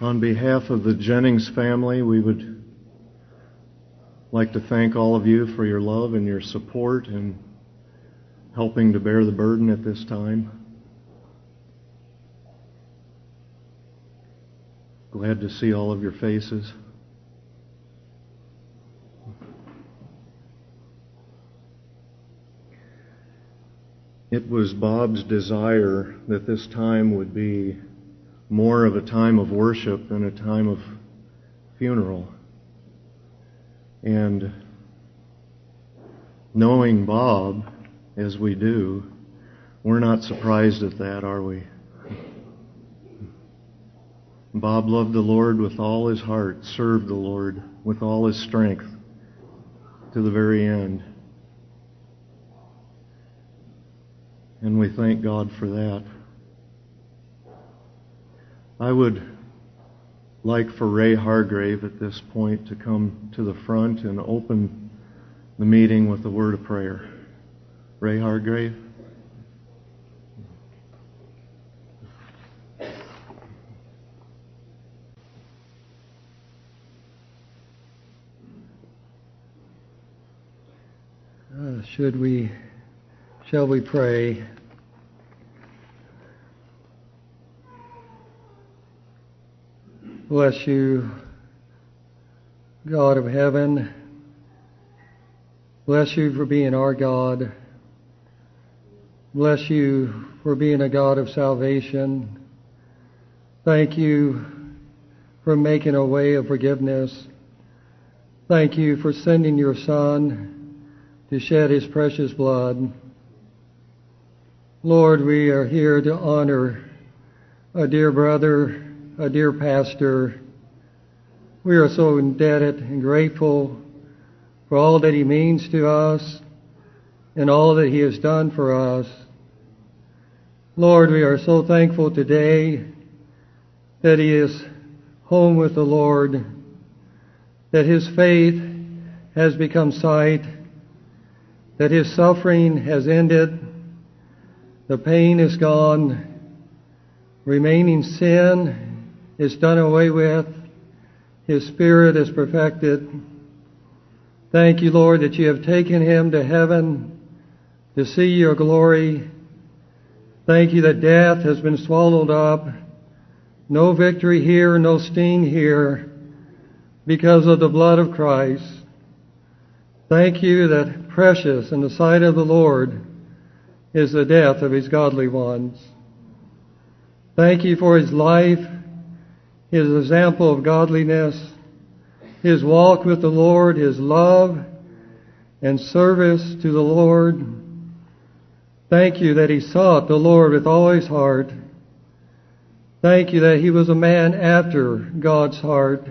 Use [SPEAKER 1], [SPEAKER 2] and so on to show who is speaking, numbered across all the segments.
[SPEAKER 1] On behalf of the Jennings family, we would like to thank all of you for your love and your support in helping to bear the burden at this time. Glad to see all of your faces. It was Bob's desire that this time would be more of a time of worship than a time of funeral. And knowing Bob as we do, we're not surprised at that, are we? Bob loved the Lord with all his heart, served the Lord with all his strength to the very end. And we thank God for that. I would like for Ray Hargrave at this point to come to the front and open the meeting with a word of prayer. Ray Hargrave.
[SPEAKER 2] Shall we pray? Bless you, God of heaven. Bless you for being our God. Bless you for being a God of salvation. Thank you for making a way of forgiveness. Thank you for sending your Son to shed his precious blood. Lord, we are here to honor a dear brother, a dear pastor. We are so indebted and grateful for all that he means to us and all that he has done for us. Lord, we are so thankful today that he is home with the Lord, that his faith has become sight, that his suffering has ended, the pain is gone, remaining sin is done away with, his spirit is perfected. Thank you, Lord, that you have taken him to heaven to see your glory. Thank you that death has been swallowed up. No victory here, no sting here, because of the blood of Christ. Thank you that precious in the sight of the Lord is the death of his godly ones. Thank you for his life, his example of godliness, his walk with the Lord, his love and service to the Lord. Thank you that he sought the Lord with all his heart. Thank you that he was a man after God's heart.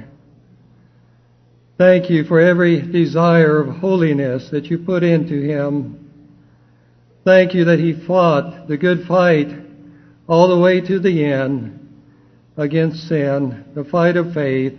[SPEAKER 2] Thank you for every desire of holiness that you put into him. Thank you that he fought the good fight all the way to the end against sin, the fight of faith.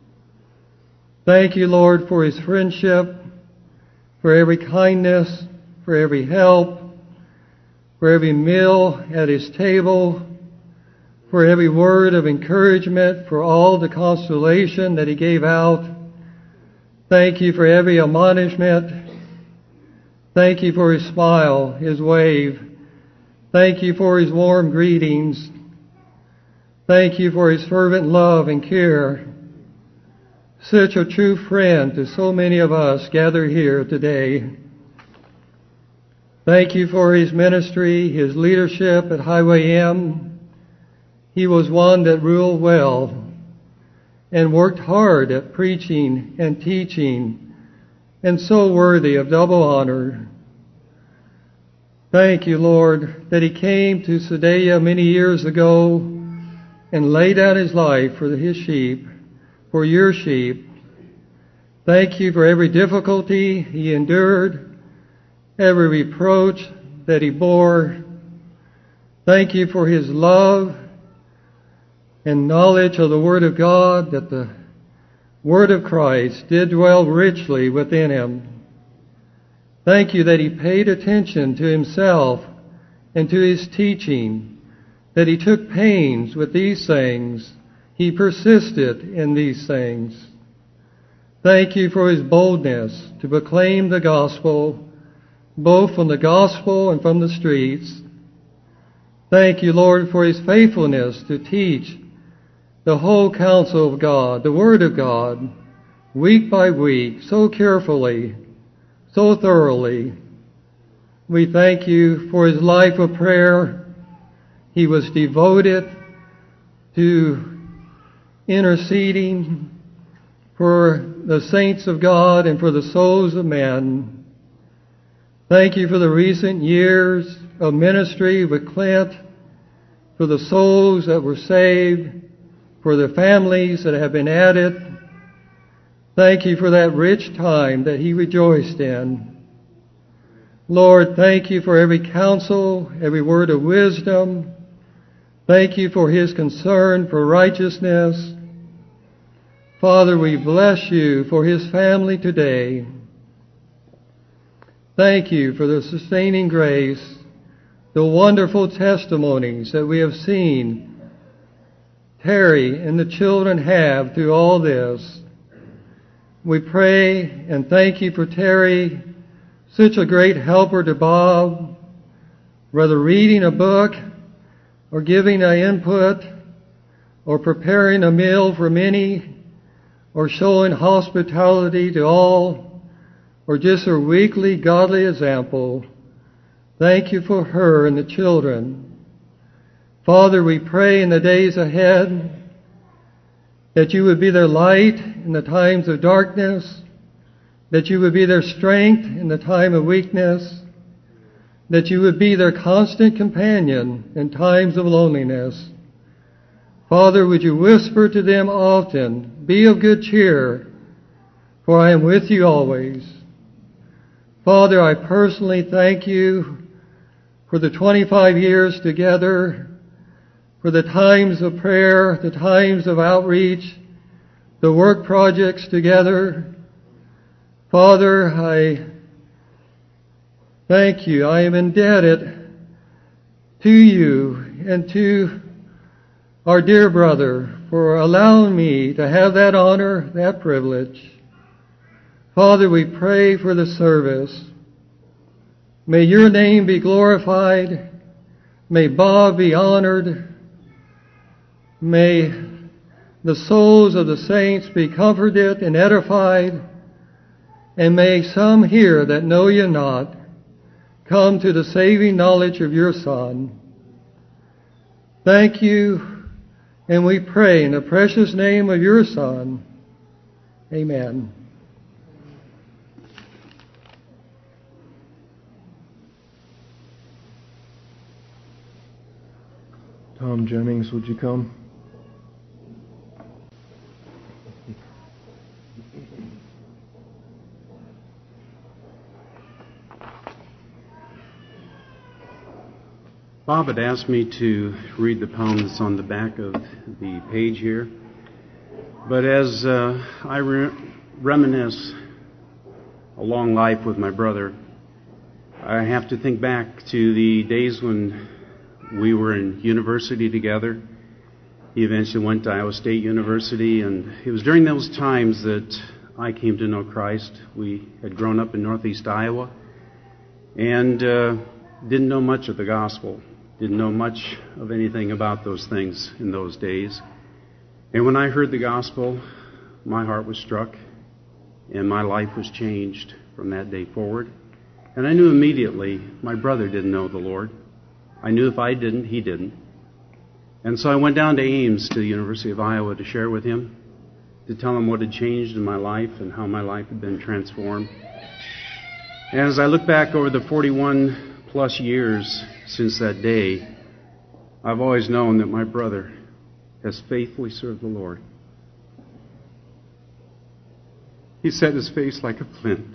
[SPEAKER 2] Thank you, Lord, for his friendship, for every kindness, for every help, for every meal at his table, for every word of encouragement, for all the consolation that he gave out. Thank you for every admonishment. Thank you for his smile, his wave. Thank you for his warm greetings. Thank you for his fervent love and care. Such a true friend to so many of us gathered here today. Thank you for his ministry, his leadership at Highway M. He was one that ruled well and worked hard at preaching and teaching, and so worthy of double honor. Thank you, Lord, that he came to Sadaya many years ago and laid down his life for his sheep, for your sheep. Thank you for every difficulty he endured, every reproach that he bore. Thank you for his love and knowledge of the Word of God, that the Word of Christ did dwell richly within him. Thank you that he paid attention to himself and to his teaching, that he took pains with these things. he persisted in these things. Thank you for his boldness to proclaim the gospel, both from the gospel and from the streets. Thank you, Lord, for his faithfulness to teach the whole counsel of God, the Word of God, week by week, so carefully, so thoroughly. We thank you for his life of prayer. He was devoted to interceding for the saints of God and for the souls of men. Thank you for the recent years of ministry with Clint, for the souls that were saved, for the families that have been added. Thank you for that rich time that he rejoiced in. Lord, thank you for every counsel, every word of wisdom. Thank you for his concern for righteousness. Father, we bless you for his family today. Thank you for the sustaining grace, the wonderful testimonies that we have seen Terry and the children have through all this. We pray and thank you for Terry, such a great helper to Bob, whether reading a book or giving an input or preparing a meal for many or showing hospitality to all or just her weekly godly example. Thank you for her and the children. Father, we pray in the days ahead that you would be their light in the times of darkness, that you would be their strength in the time of weakness, that you would be their constant companion in times of loneliness. Father, would you whisper to them often, be of good cheer, for I am with you always. Father, I personally thank you for the 25 years together, for the times of prayer, the times of outreach, the work projects together. Father, I thank you. I am indebted to you and to our dear brother for allowing me to have that honor, that privilege. Father, we pray for the service. May your name be glorified. May Bob be honored. May the souls of the saints be comforted and edified. And may some here that know you not come to the saving knowledge of your Son. Thank you, and we pray in the precious name of your Son. Amen.
[SPEAKER 1] Tom Jennings, would you come?
[SPEAKER 3] Bob had asked me to read the poem that's on the back of the page here. But as I reminisce a long life with my brother, I have to think back to the days when we were in university together. He eventually went to Iowa State University, and it was during those times that I came to know Christ. We had grown up in northeast Iowa and didn't know much of the gospel. Didn't know much of anything about those things in those days. And when I heard the gospel, my heart was struck and my life was changed from that day forward. And I knew immediately my brother didn't know the Lord. I knew if I didn't, he didn't. And so I went down to Ames, to the University of Iowa, to share with him, to tell him what had changed in my life and how my life had been transformed. And as I look back over the 41 plus years since that day, I've always known that my brother has faithfully served the Lord. He set his face like a flint.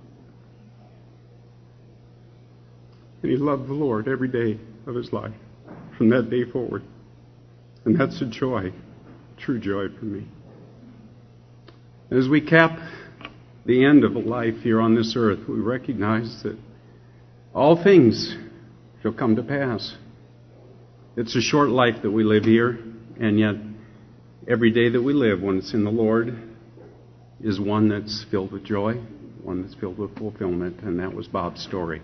[SPEAKER 3] And he loved the Lord every day of his life from that day forward. And that's a joy, true joy for me. As we cap the end of a life here on this earth, we recognize that all things shall come to pass. It's a short life that we live here, and yet every day that we live, when it's in the Lord, is one that's filled with joy, one that's filled with fulfillment, and that was Bob's story.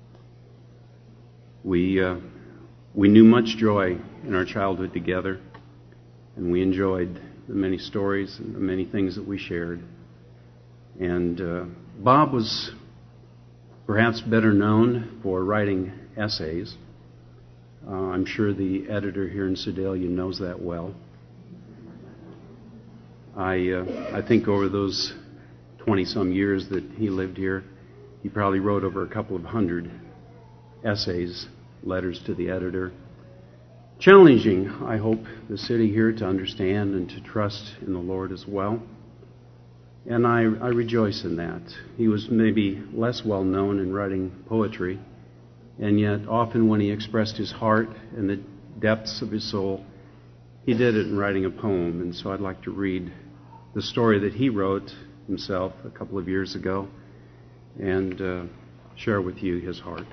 [SPEAKER 3] We knew much joy in our childhood together, and we enjoyed the many stories and the many things that we shared. And Bob was perhaps better known for writing essays. I'm sure the editor here in Sedalia knows that well. I think over those 20-some years that he lived here, he probably wrote over a couple of hundred essays, letters to the editor, challenging, I hope, the city here to understand and to trust in the Lord as well. And I rejoice in that. He was maybe less well known in writing poetry, and yet often when he expressed his heart and the depths of his soul, he did it in writing a poem. And so I'd like to read the story that he wrote himself a couple of years ago and share with you his heart.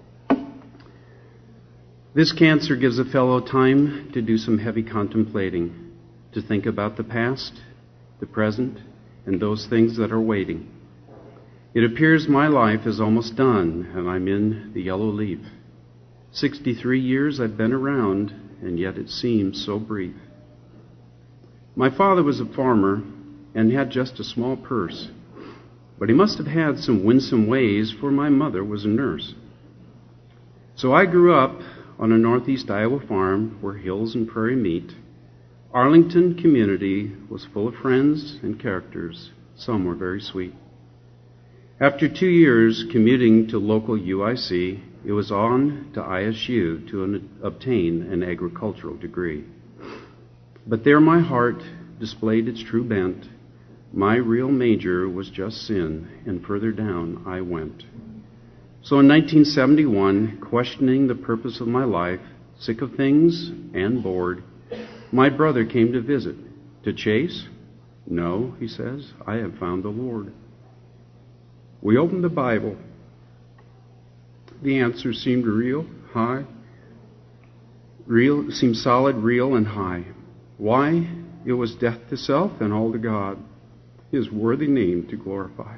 [SPEAKER 3] This cancer gives a fellow time to do some heavy contemplating, to think about the past, the present, and those things that are waiting. It appears my life is almost done, and I'm in the yellow leaf. 63 years I've been around, and yet it seems so brief. My father was a farmer and had just a small purse, but he must have had some winsome ways, for my mother was a nurse. So I grew up on a northeast Iowa farm where hills and prairie meet. Arlington community was full of friends and characters. Some were very sweet. After 2 years commuting to local UIC, it was on to ISU to obtain an agricultural degree. But there my heart displayed its true bent. My real major was just sin, and further down I went. So in 1971, questioning the purpose of my life, sick of things and bored, my brother came to visit. To chase? No, he says, I have found the Lord. We opened the Bible. The answer seemed seemed solid, real, and high. Why? It was death to self and all to God, His worthy name to glorify.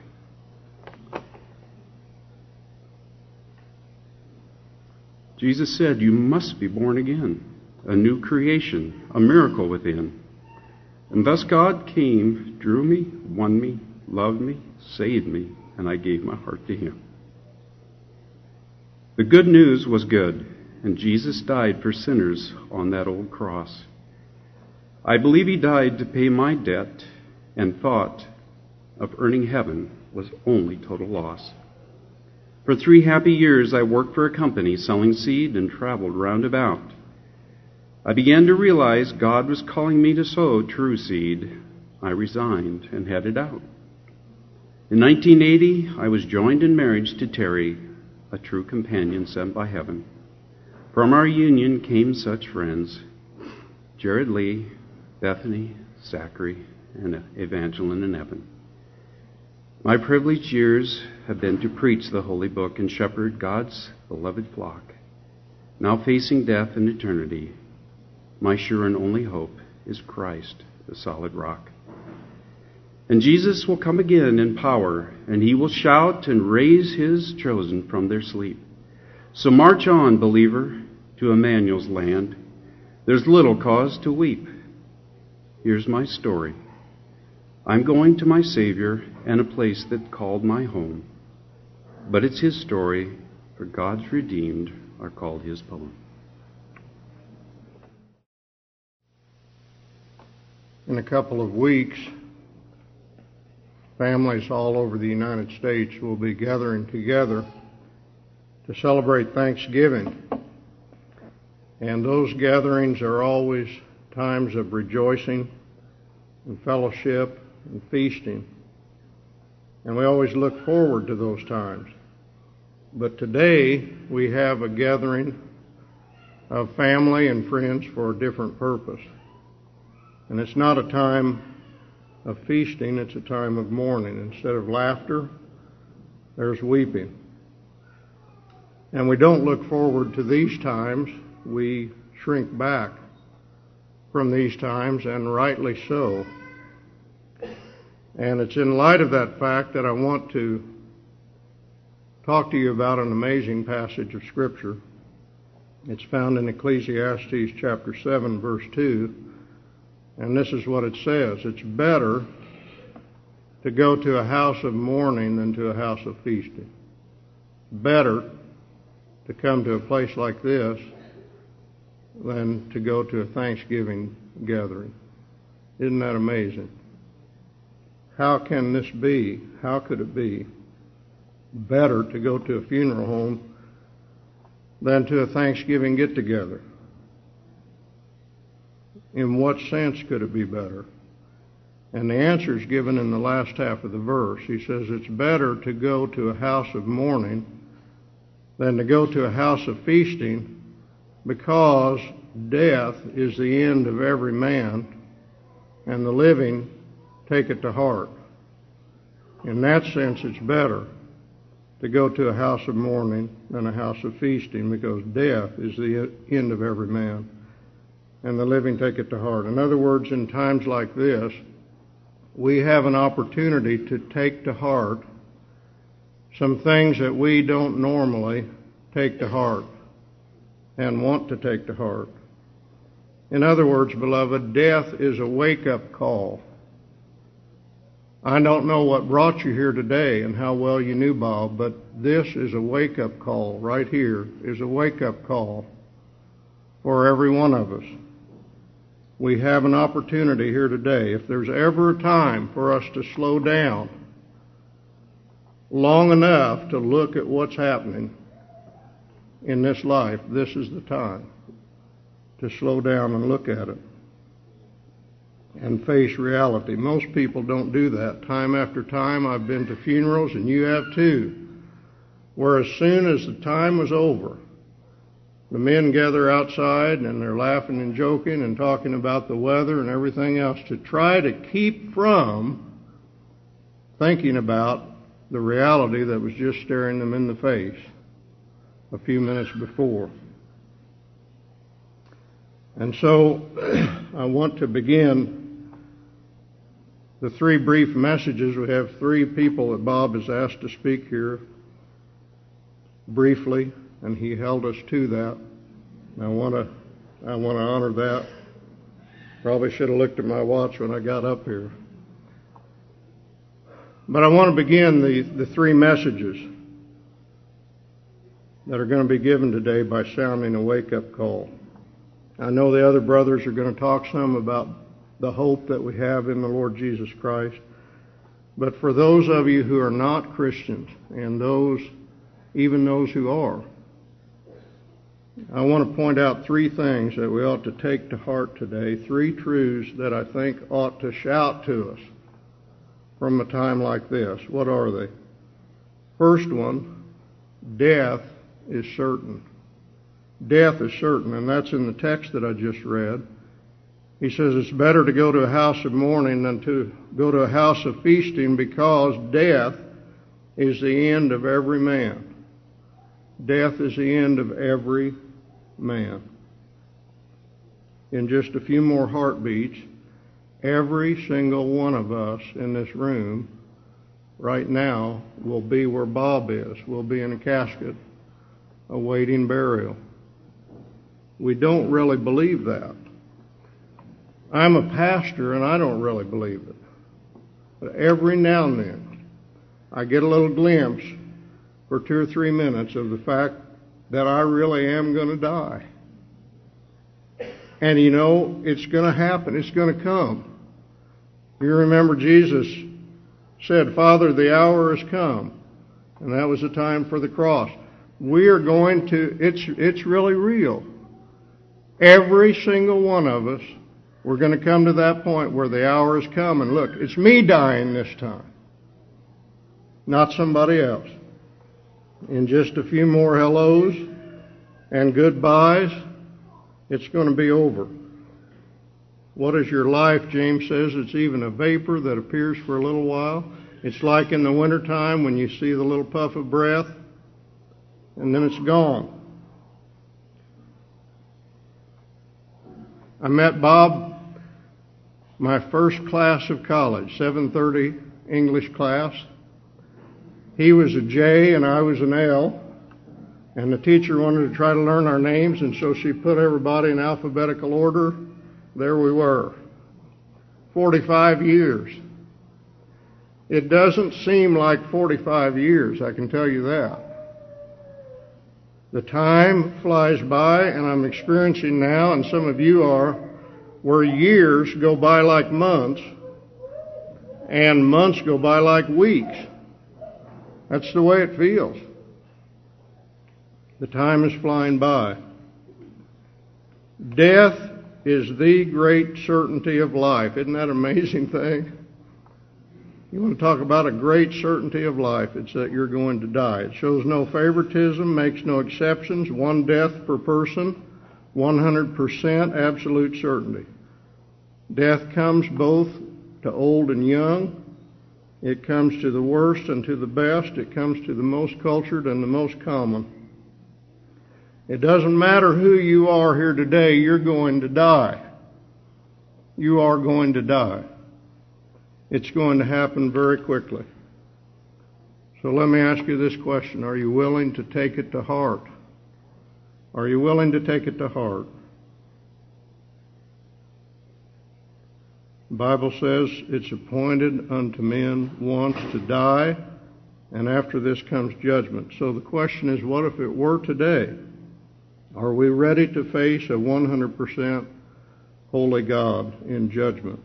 [SPEAKER 3] Jesus said, you must be born again, a new creation, a miracle within. And thus God came, drew me, won me, loved me, saved me, and I gave my heart to Him. The good news was good, and Jesus died for sinners on that old cross. I believe He died to pay my debt, and thought of earning heaven was only total loss. For 3 happy years I worked for a company selling seed and traveled round about. I began to realize God was calling me to sow true seed. I resigned and headed out. In 1980, I was joined in marriage to Terry, a true companion sent by heaven. From our union came such friends: Jared Lee, Bethany, Zachary, and Evangeline and Evan. My privileged years have been to preach the holy book and shepherd God's beloved flock. Now facing death and eternity, my sure and only hope is Christ, the solid rock. And Jesus will come again in power, and He will shout and raise His chosen from their sleep. So march on, believer, to Emmanuel's land. There's little cause to weep. Here's my story. I'm going to my Savior and a place that called my home. But it's His story, for God's redeemed are called His poem.
[SPEAKER 4] In a couple of weeks, families all over the United States will be gathering together to celebrate Thanksgiving. And those gatherings are always times of rejoicing and fellowship and feasting. And we always look forward to those times. But today we have a gathering of family and friends for a different purpose. And it's not a time of feasting, it's a time of mourning. Instead of laughter, there's weeping. And we don't look forward to these times, we shrink back from these times, and rightly so. And it's in light of that fact that I want to talk to you about an amazing passage of Scripture. It's found in Ecclesiastes chapter 7, verse 2, and this is what it says: it's better to go to a house of mourning than to a house of feasting. Better to come to a place like this than to go to a Thanksgiving gathering. Isn't that amazing? How can this be? How could it be better to go to a funeral home than to a Thanksgiving get-together? In what sense could it be better? And the answer is given in the last half of the verse. He says it's better to go to a house of mourning than to go to a house of feasting, because death is the end of every man, and the living take it to heart. In that sense, it's better to go to a house of mourning than a house of feasting, because death is the end of every man, and the living take it to heart. In other words, in times like this, we have an opportunity to take to heart some things that we don't normally take to heart and want to take to heart. In other words, beloved, death is a wake-up call. I don't know what brought you here today and how well you knew Bob, but this is a wake-up call. Right here is a wake-up call for every one of us. We have an opportunity here today. If there's ever a time for us to slow down long enough to look at what's happening in this life, this is the time to slow down and look at it and face reality. Most people don't do that. Time after time, I've been to funerals, and you have too, where as soon as the time was over, the men gather outside and they're laughing and joking and talking about the weather and everything else to try to keep from thinking about the reality that was just staring them in the face a few minutes before. And so I want to begin the three brief messages. We have three people that Bob has asked to speak here briefly, and he held us to that. I want to honor that. Probably should have looked at my watch when I got up here. But I want to begin the three messages that are going to be given today by sounding a wake-up call. I know the other brothers are going to talk some about the hope that we have in the Lord Jesus Christ. But for those of you who are not Christians, and even those who are, I want to point out three things that we ought to take to heart today, three truths that I think ought to shout to us from a time like this. What are they? First one, death is certain. Death is certain, and that's in the text that I just read. He says it's better to go to a house of mourning than to go to a house of feasting, because death is the end of every man. Death is the end of every man. In just a few more heartbeats, every single one of us in this room right now will be where Bob is. We'll be in a casket awaiting burial. We don't really believe that. I'm a pastor, and I don't really believe it. But every now and then, I get a little glimpse for 2 or 3 minutes of the fact that I really am going to die. And you know, it's going to happen. It's going to come. You remember Jesus said, "Father, the hour has come." And that was the time for the cross. We are going to, it's really real. Every single one of us, we're going to come to that point where the hour has come. And look, it's me dying this time, not somebody else. In just a few more hellos and goodbyes, it's going to be over. What is your life? James says it's even a vapor that appears for a little while. It's like in the wintertime when you see the little puff of breath, and then it's gone. I met Bob my first class of college, 730 English class. He was a J and I was an L, and the teacher wanted to try to learn our names, and so she put everybody in alphabetical order. There we were. 45 years. It doesn't seem like 45 years, I can tell you that. The time flies by, and I'm experiencing now, and some of you are, where years go by like months, and months go by like weeks. That's the way it feels. The time is flying by. Death is the great certainty of life. Isn't that an amazing thing? You want to talk about a great certainty of life, it's that you're going to die. It shows no favoritism, makes no exceptions, one death per person, 100% absolute certainty. Death comes both to old and young. It comes to the worst and to the best. It comes to the most cultured and the most common. It doesn't matter who you are here today, you're going to die. You are going to die. It's going to happen very quickly. So let me ask you this question. Are you willing to take it to heart? Are you willing to take it to heart? The Bible says it's appointed unto men once to die, and after this comes judgment. So the question is, what if it were today? Are we ready to face a 100% holy God in judgment?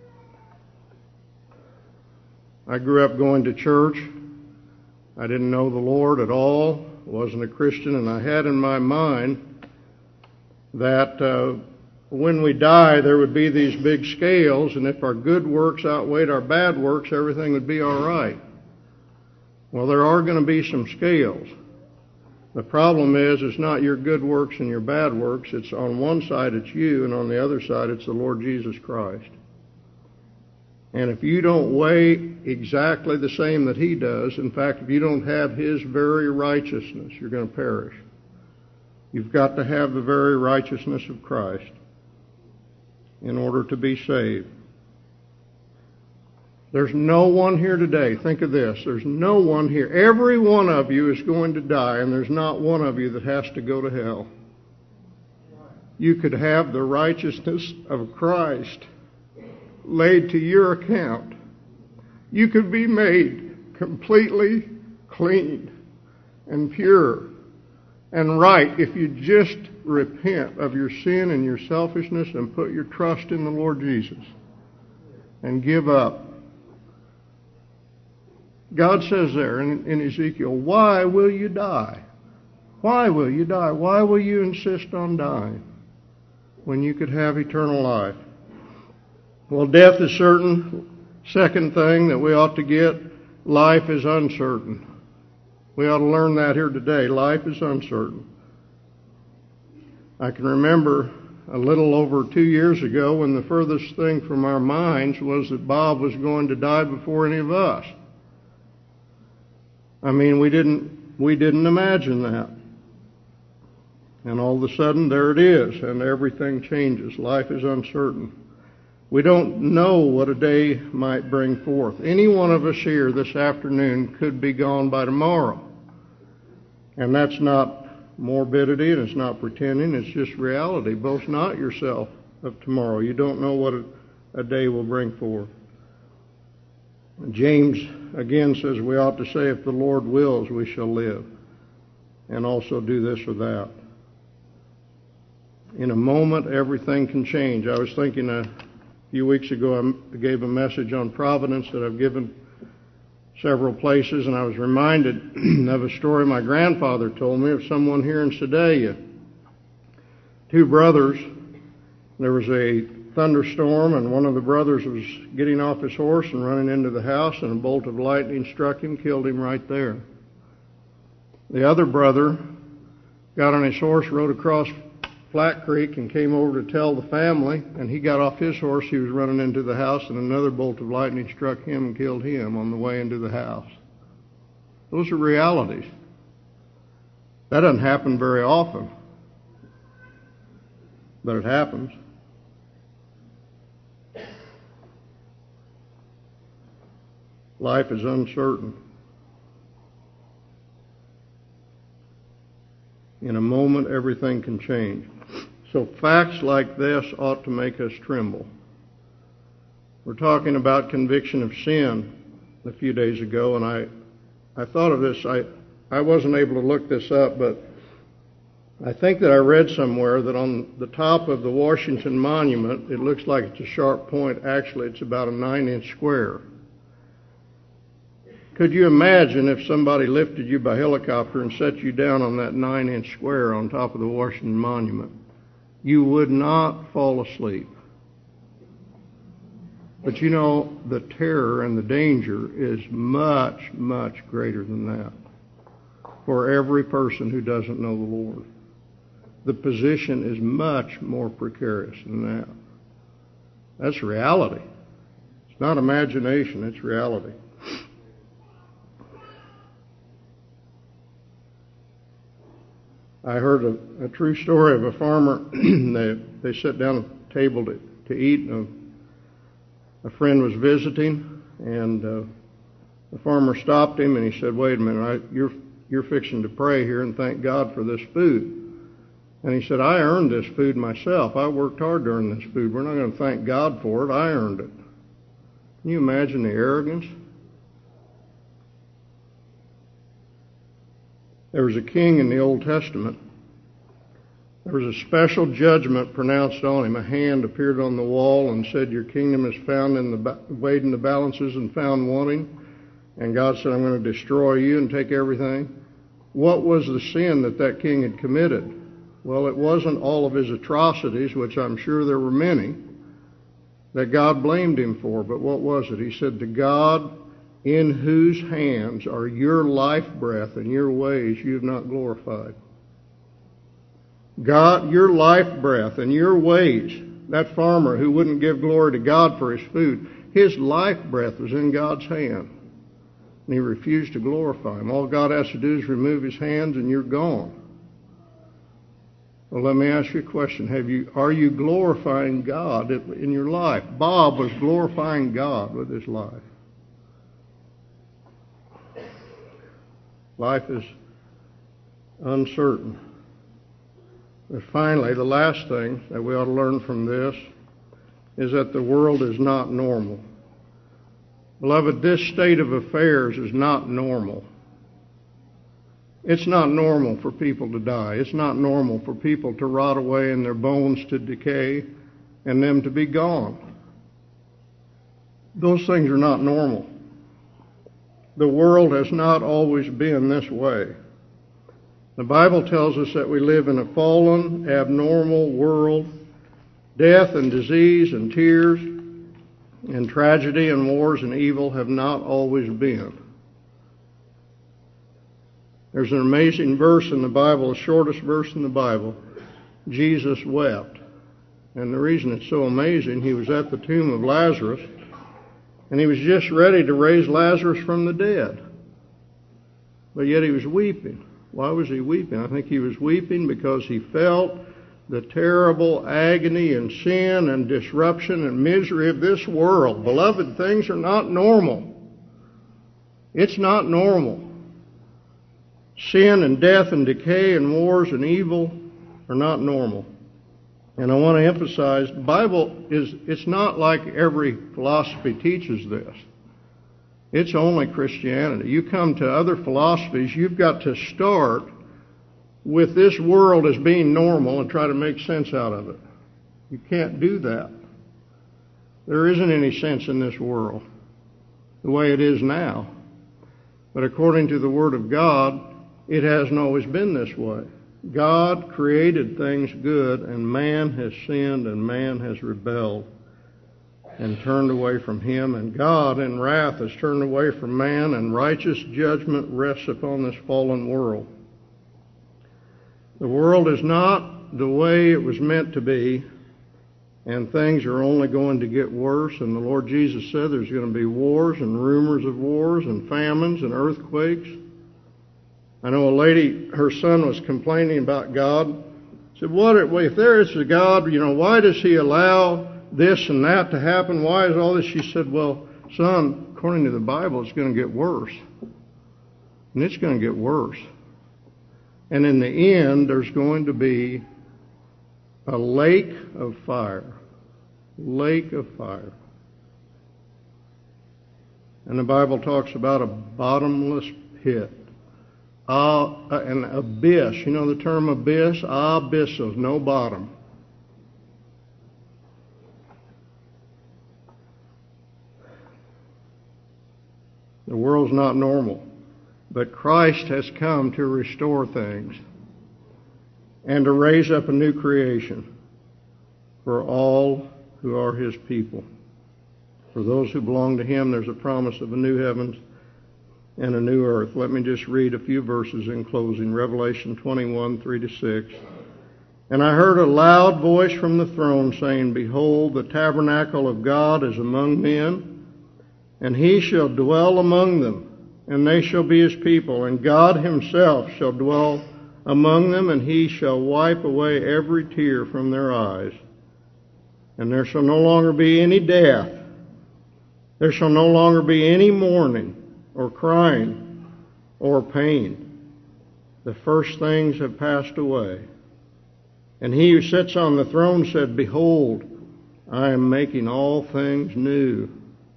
[SPEAKER 4] I grew up going to church. I didn't know the Lord at all, wasn't a Christian, and I had in my mind that when we die there would be these big scales, and if our good works outweighed our bad works, everything would be all right. Well, there are going to be some scales. The problem is it's not your good works and your bad works. It's on one side it's you, and on the other side it's the Lord Jesus Christ. And if you don't weigh exactly the same that He does, in fact, if you don't have His very righteousness, you're going to perish. You've got to have the very righteousness of Christ in order to be saved. There's no one here today, think of this, there's no one here. Every one of you is going to die, and there's not one of you that has to go to hell. You could have the righteousness of Christ laid to your account. You could be made completely clean and pure and right if you just repent of your sin and your selfishness and put your trust in the Lord Jesus and give up. God says there in Ezekiel, why will you die? Why will you die? Why will you insist on dying when you could have eternal life? Well, death is certain. Second thing that we ought to get, life is uncertain. We ought to learn that here today. Life is uncertain. I can remember a little over 2 years ago when the furthest thing from our minds was that Bob was going to die before any of us. I mean, we didn't imagine that. And all of a sudden, there it is, and everything changes. Life is uncertain. We don't know what a day might bring forth. Any one of us here this afternoon could be gone by tomorrow. And that's not morbidity, and it's not pretending, it's just reality. Boast not yourself of tomorrow. You don't know what a day will bring forth. James again says we ought to say, if the Lord wills, we shall live, and also do this or that. In a moment, everything can change. I was thinking a few weeks ago, I gave a message on providence that I've given several places, and I was reminded of a story my grandfather told me of someone here in Sedalia. Two brothers, there was a thunderstorm, and one of the brothers was getting off his horse and running into the house, and a bolt of lightning struck him, killed him right there. The other brother got on his horse, rode across Flat Creek, and came over to tell the family, and he got off his horse, he was running into the house, and another bolt of lightning struck him and killed him on the way into the house. Those are realities. That doesn't happen very often, but it happens. Life is uncertain. In a moment, everything can change. So facts like this ought to make us tremble. We're talking about conviction of sin a few days ago, and I thought of this. I wasn't able to look this up, but I think that I read somewhere that on the top of the Washington Monument, it looks like it's a sharp point. Actually, it's about a 9-inch square. Could you imagine if somebody lifted you by helicopter and set you down on that 9-inch square on top of the Washington Monument? You would not fall asleep. But you know, the terror and the danger is much, much greater than that for every person who doesn't know the Lord. The position is much more precarious than that. That's reality. It's not imagination, it's reality. I heard a true story of a farmer. They sat down at a table to eat, and a friend was visiting, and the farmer stopped him and he said, "Wait a minute, you're fixing to pray here and thank God for this food." And he said, "I earned this food myself. I worked hard to earn this food. We're not going to thank God for it. I earned it." Can you imagine the arrogance? There was a king in the Old Testament. There was a special judgment pronounced on him. A hand appeared on the wall and said, "Your kingdom is found weighed in the balances and found wanting." And God said, "I'm going to destroy you and take everything." What was the sin that king had committed? Well, it wasn't all of his atrocities, which I'm sure there were many, that God blamed him for. But what was it? He said, "To God in whose hands are your life breath and your ways you have not glorified." God, your life breath and your ways. That farmer who wouldn't give glory to God for his food, his life breath was in God's hand. And he refused to glorify him. All God has to do is remove his hands and you're gone. Well, let me ask you a question. Are you glorifying God in your life? Bob was glorifying God with his life. Life is uncertain. But finally, the last thing that we ought to learn from this is that the world is not normal. Beloved, this state of affairs is not normal. It's not normal for people to die. It's not normal for people to rot away and their bones to decay and them to be gone. Those things are not normal. The world has not always been this way. The Bible tells us that we live in a fallen, abnormal world. Death and disease and tears and tragedy and wars and evil have not always been. There's an amazing verse in the Bible, the shortest verse in the Bible. Jesus wept. And the reason it's so amazing, he was at the tomb of Lazarus, and he was just ready to raise Lazarus from the dead. But yet he was weeping. Why was he weeping? I think he was weeping because he felt the terrible agony and sin and disruption and misery of this world. Beloved, things are not normal. It's not normal. Sin and death and decay and wars and evil are not normal. And I want to emphasize, the Bible it's not like every philosophy teaches this. It's only Christianity. You come to other philosophies, you've got to start with this world as being normal and try to make sense out of it. You can't do that. There isn't any sense in this world the way it is now. But according to the Word of God, it hasn't always been this way. God created things good, and man has sinned and man has rebelled and turned away from Him. And God in wrath has turned away from man, and righteous judgment rests upon this fallen world. The world is not the way it was meant to be, and things are only going to get worse. And the Lord Jesus said there's going to be wars and rumors of wars and famines and earthquakes. I know a lady, her son was complaining about God. Said, if there is a God, why does He allow this and that to happen? Why is all this? She said, well, son, according to the Bible, it's going to get worse. And it's going to get worse. And in the end, there's going to be a lake of fire. Lake of fire. And the Bible talks about a bottomless pit. An abyss. You know the term abyss? Abyssos, no bottom. The world's not normal. But Christ has come to restore things and to raise up a new creation for all who are His people. For those who belong to Him, there's a promise of a new heavens and a new earth. Let me just read a few verses in closing. Revelation 21, 3-6. And I heard a loud voice from the throne saying, Behold, the tabernacle of God is among men, and He shall dwell among them, and they shall be His people, and God Himself shall dwell among them, and He shall wipe away every tear from their eyes. And there shall no longer be any death. There shall no longer be any mourning, or crying, or pain. The first things have passed away. And He who sits on the throne said, Behold, I am making all things new.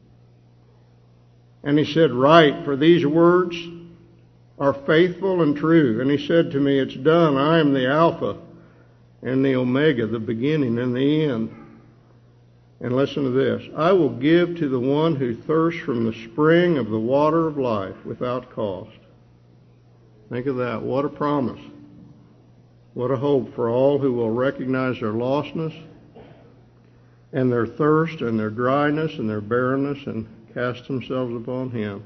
[SPEAKER 4] And He said, Write, for these words are faithful and true. And He said to me, It's done. I am the Alpha and the Omega, the beginning and the end. And listen to this. I will give to the one who thirsts from the spring of the water of life without cost. Think of that. What a promise. What a hope for all who will recognize their lostness and their thirst and their dryness and their barrenness and cast themselves upon Him.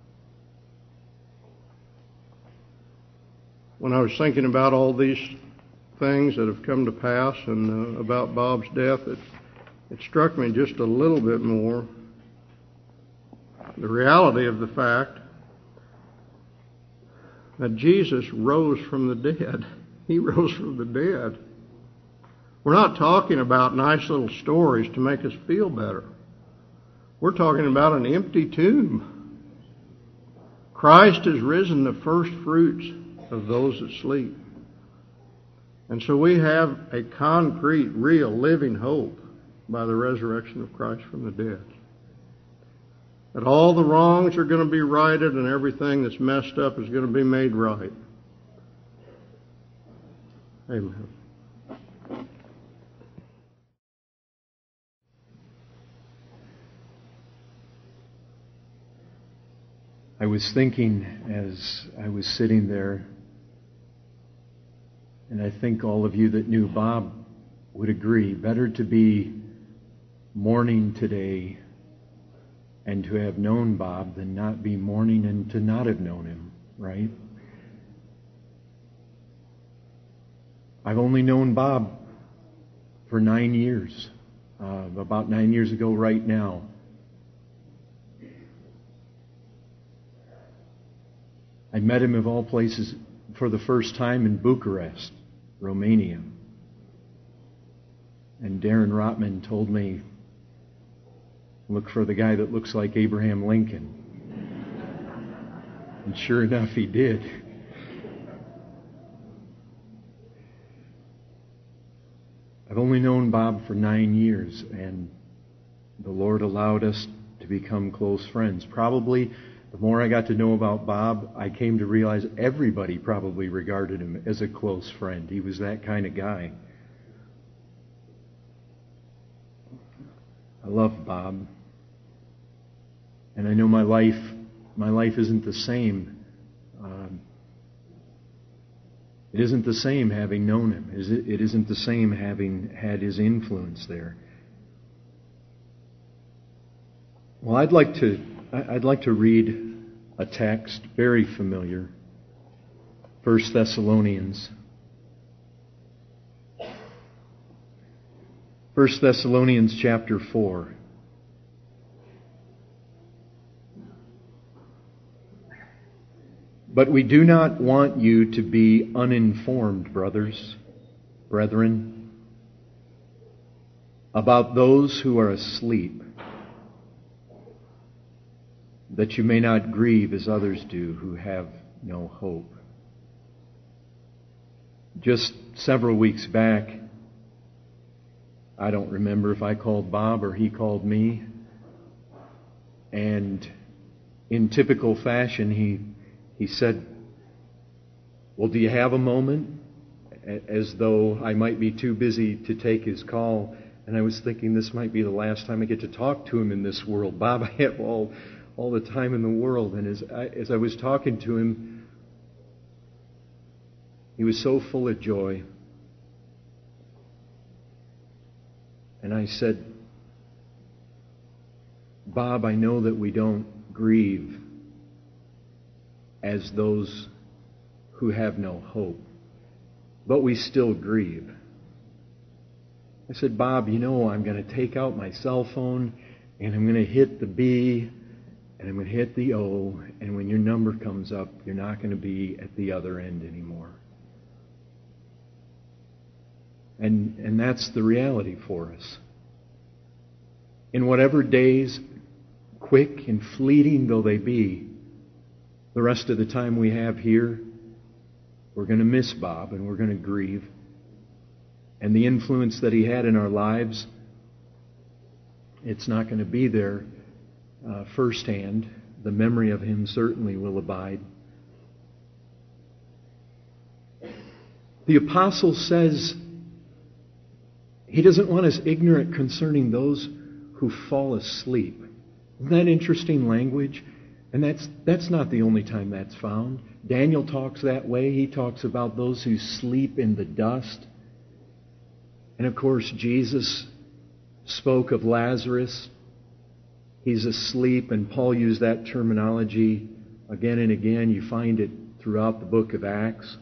[SPEAKER 4] When I was thinking about all these things that have come to pass and about Bob's death, it struck me just a little bit more the reality of the fact that Jesus rose from the dead. He rose from the dead. We're not talking about nice little stories to make us feel better. We're talking about an empty tomb. Christ has risen, the first fruits of those that sleep. And so we have a concrete, real, living hope by the resurrection of Christ from the dead. That all the wrongs are going to be righted and everything that's messed up is going to be made right. Amen.
[SPEAKER 1] I was thinking as I was sitting there, and I think all of you that knew Bob would agree, better to be mourning today and to have known Bob than not be mourning and to not have known him, right? I've only known Bob for 9 years, about 9 years ago right now. I met him of all places for the first time in Bucharest, Romania. And Darren Rotman told me, look for the guy that looks like Abraham Lincoln. And sure enough, he did. I've only known Bob for 9 years, and the Lord allowed us to become close friends. Probably the more I got to know about Bob, I came to realize everybody probably regarded him as a close friend. He was that kind of guy. I love Bob. And I know my life isn't the same. It isn't the same having known him. It isn't the same having had his influence there. Well, I'd like to read a text very familiar. 1 Thessalonians. 1 Thessalonians chapter 4. But we do not want you to be uninformed, brethren, about those who are asleep, that you may not grieve as others do who have no hope. Just several weeks back, I don't remember if I called Bob or he called me, and in typical fashion he said, "Well, do you have a moment?" As though I might be too busy to take his call. And I was thinking, this might be the last time I get to talk to him in this world. Bob, I have all the time in the world. And as I was talking to him, he was so full of joy. And I said, "Bob, I know that we don't grieve as those who have no hope, but we still grieve." I said, "Bob, you know I'm going to take out my cell phone and I'm going to hit the B and I'm going to hit the O, and when your number comes up, you're not going to be at the other end anymore." And that's the reality for us. In whatever days, quick and fleeting though they be, the rest of the time we have here, we're going to miss Bob and we're going to grieve. And the influence that he had in our lives, it's not going to be there firsthand. The memory of him certainly will abide. The apostle says he doesn't want us ignorant concerning those who fall asleep. Isn't that interesting language? And that's not the only time that's found. Daniel talks that way. He talks about those who sleep in the dust. And of course, Jesus spoke of Lazarus. He's asleep, and Paul used that terminology again and again. You find it throughout the book of Acts.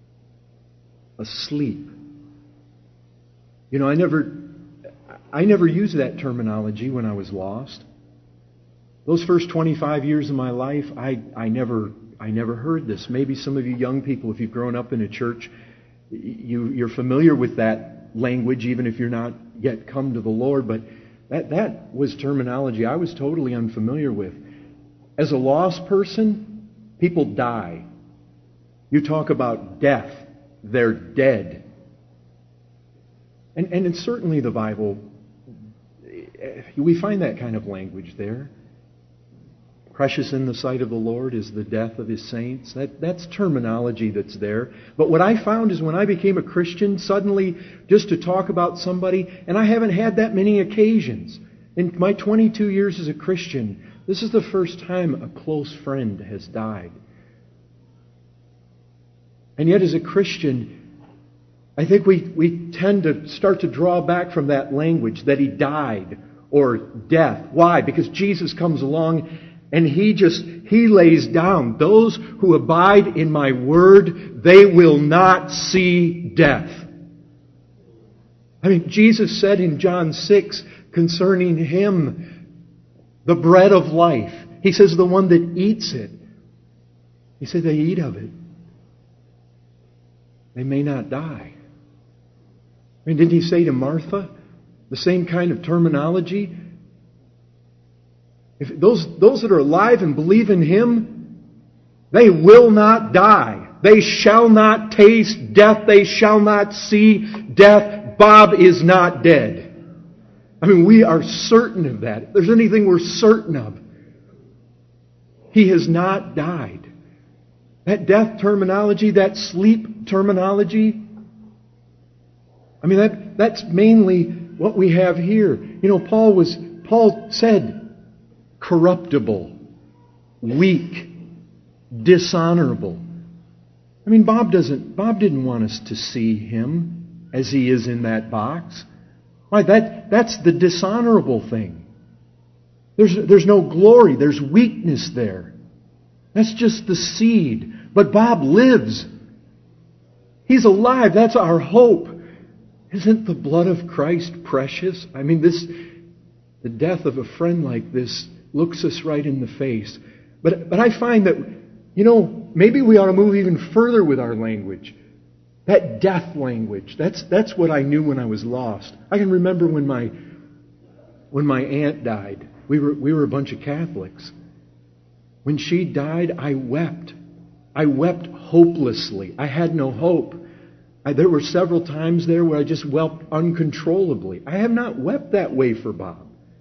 [SPEAKER 1] Asleep. You know, I never used that terminology when I was lost. Those first 25 years of my life, I never heard this. Maybe some of you young people, if you've grown up in a church, you're familiar with that language, even if you're not yet come to the Lord. But that was terminology I was totally unfamiliar with. As a lost person, people die. You talk about death, they're dead. And it's certainly the Bible, we find that kind of language there. Precious in the sight of the Lord is the death of His saints. That's terminology that's there. But what I found is when I became a Christian, suddenly just to talk about somebody, and I haven't had that many occasions. In my 22 years as a Christian, this is the first time a close friend has died. And yet as a Christian, I think we tend to start to draw back from that language that he died or death. Why? Because Jesus comes along and He lays down, "Those who abide in my word, they will not see death." I mean, Jesus said in John 6 concerning Him, the bread of life. He says the one that eats it. He said they eat of it, they may not die. I mean, didn't He say to Martha the same kind of terminology? If those that are alive and believe in Him, they will not die. They shall not taste death. They shall not see death. Bob is not dead. I mean, we are certain of that. If there's anything we're certain of, he has not died. That death terminology, that sleep terminology, I mean, that's mainly what we have here. You know, Paul said, corruptible, weak, dishonorable. I mean, Bob didn't want us to see him as he is in that box. Why? That's the dishonorable thing. There's no glory. There's weakness there. That's just the seed. But Bob lives. He's alive. That's our hope. Isn't the blood of Christ precious? I mean, the death of a friend like this looks us right in the face. But I find that, you know, maybe we ought to move even further with our language. That death language, that's what I knew when I was lost. I can remember when my aunt died. We were a bunch of Catholics. When she died, I wept. I wept hopelessly. I had no hope. There were several times there where I just wept uncontrollably. I have not wept that way for Bob.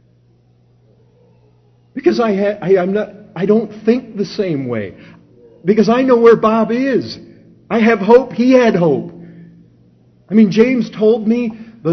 [SPEAKER 1] Because I don't think the same way. Because I know where Bob is. I have hope. He had hope. I mean, James told me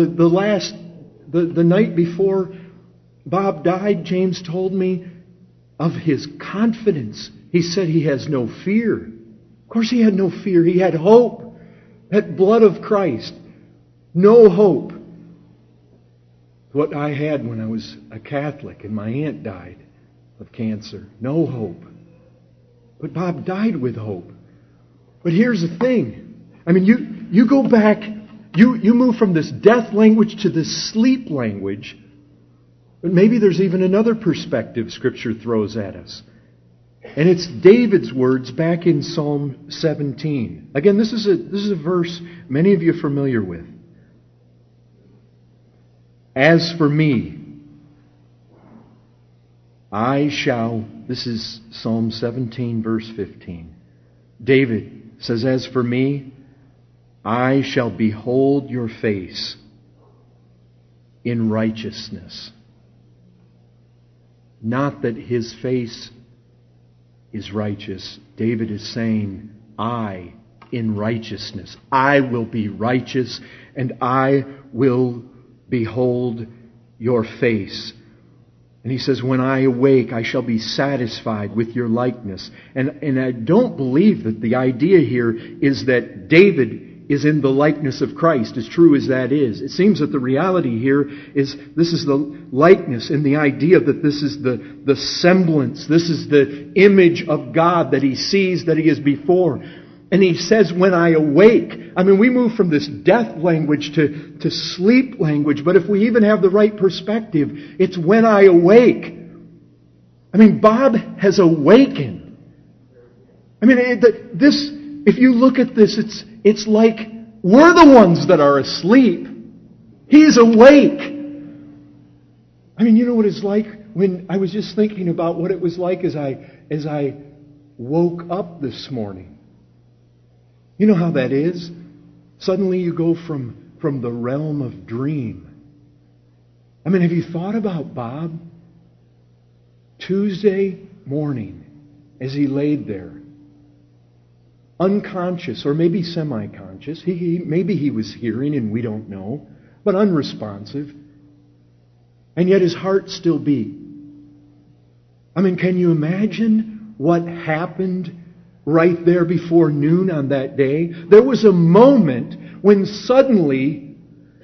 [SPEAKER 1] the night before Bob died, James told me of his confidence. He said he has no fear. Of course he had no fear. He had hope. That blood of Christ. No hope. What I had when I was a Catholic and my aunt died of cancer. No hope. But Bob died with hope. But here's the thing. I mean, you go back, you move from this death language to this sleep language. But maybe there's even another perspective Scripture throws at us. And it's David's words back in Psalm 17. Again, this is a verse many of you are familiar with. As for me, this is Psalm 17, verse 15. David says, as for me, I shall behold your face in righteousness. Not that his face is righteous. David is saying, I in righteousness. I will be righteous and I will behold your face. And he says, when I awake, I shall be satisfied with your likeness. And I don't believe that the idea here is that David is in the likeness of Christ, as true as that is. It seems that the reality here is this is the likeness and the idea that this is the semblance, this is the image of God that he sees, that he is before. And he says, when I awake, I mean, we move from this death language to sleep language, but if we even have the right perspective, it's when I awake. I mean, Bob has awakened. I mean, if you look at this, it's like we're the ones that are asleep. He's awake. I mean, you know what it's like when I was just thinking about what it was like as I woke up this morning. You know how that is? Suddenly you go from the realm of dream. I mean, have you thought about Bob? Tuesday morning, as he laid there, unconscious, or maybe semi-conscious. Maybe he was hearing and we don't know, but unresponsive. And yet his heart still beat. I mean, can you imagine what happened right there before noon on that day? There was a moment when suddenly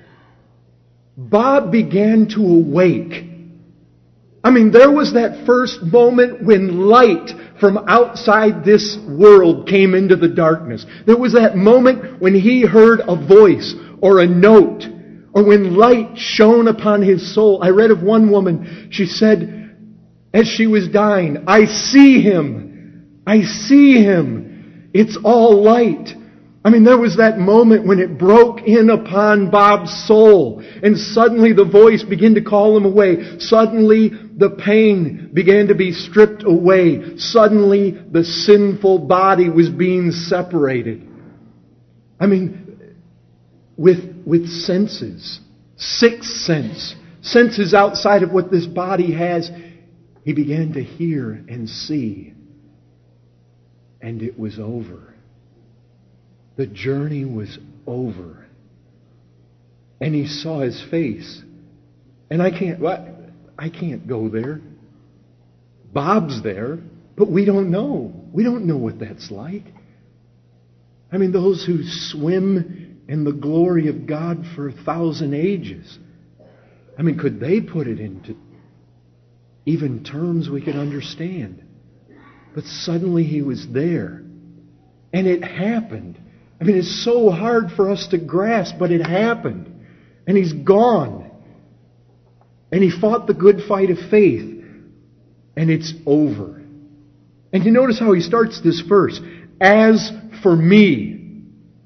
[SPEAKER 1] Bob began to awake. I mean, there was that first moment when light from outside this world came into the darkness. There was that moment when he heard a voice or a note, or when light shone upon his soul. I read of one woman, she said, as she was dying, I see him. I see him. It's all light. I mean, there was that moment when it broke in upon Bob's soul, and suddenly the voice began to call him away. Suddenly the pain began to be stripped away. Suddenly the sinful body was being separated. I mean, with senses, sixth sense, senses outside of what this body has, he began to hear and see. And it was over. The journey was over. And he saw his face. And I can't go there. Bob's there, but we don't know. We don't know what that's like. I mean, those who swim in the glory of God for 1,000 ages. I mean, could they put it into even terms we could understand? But suddenly he was there. And it happened. I mean, it's so hard for us to grasp, but it happened. And he's gone. And he fought the good fight of faith. And it's over. And you notice how he starts this verse. As for me.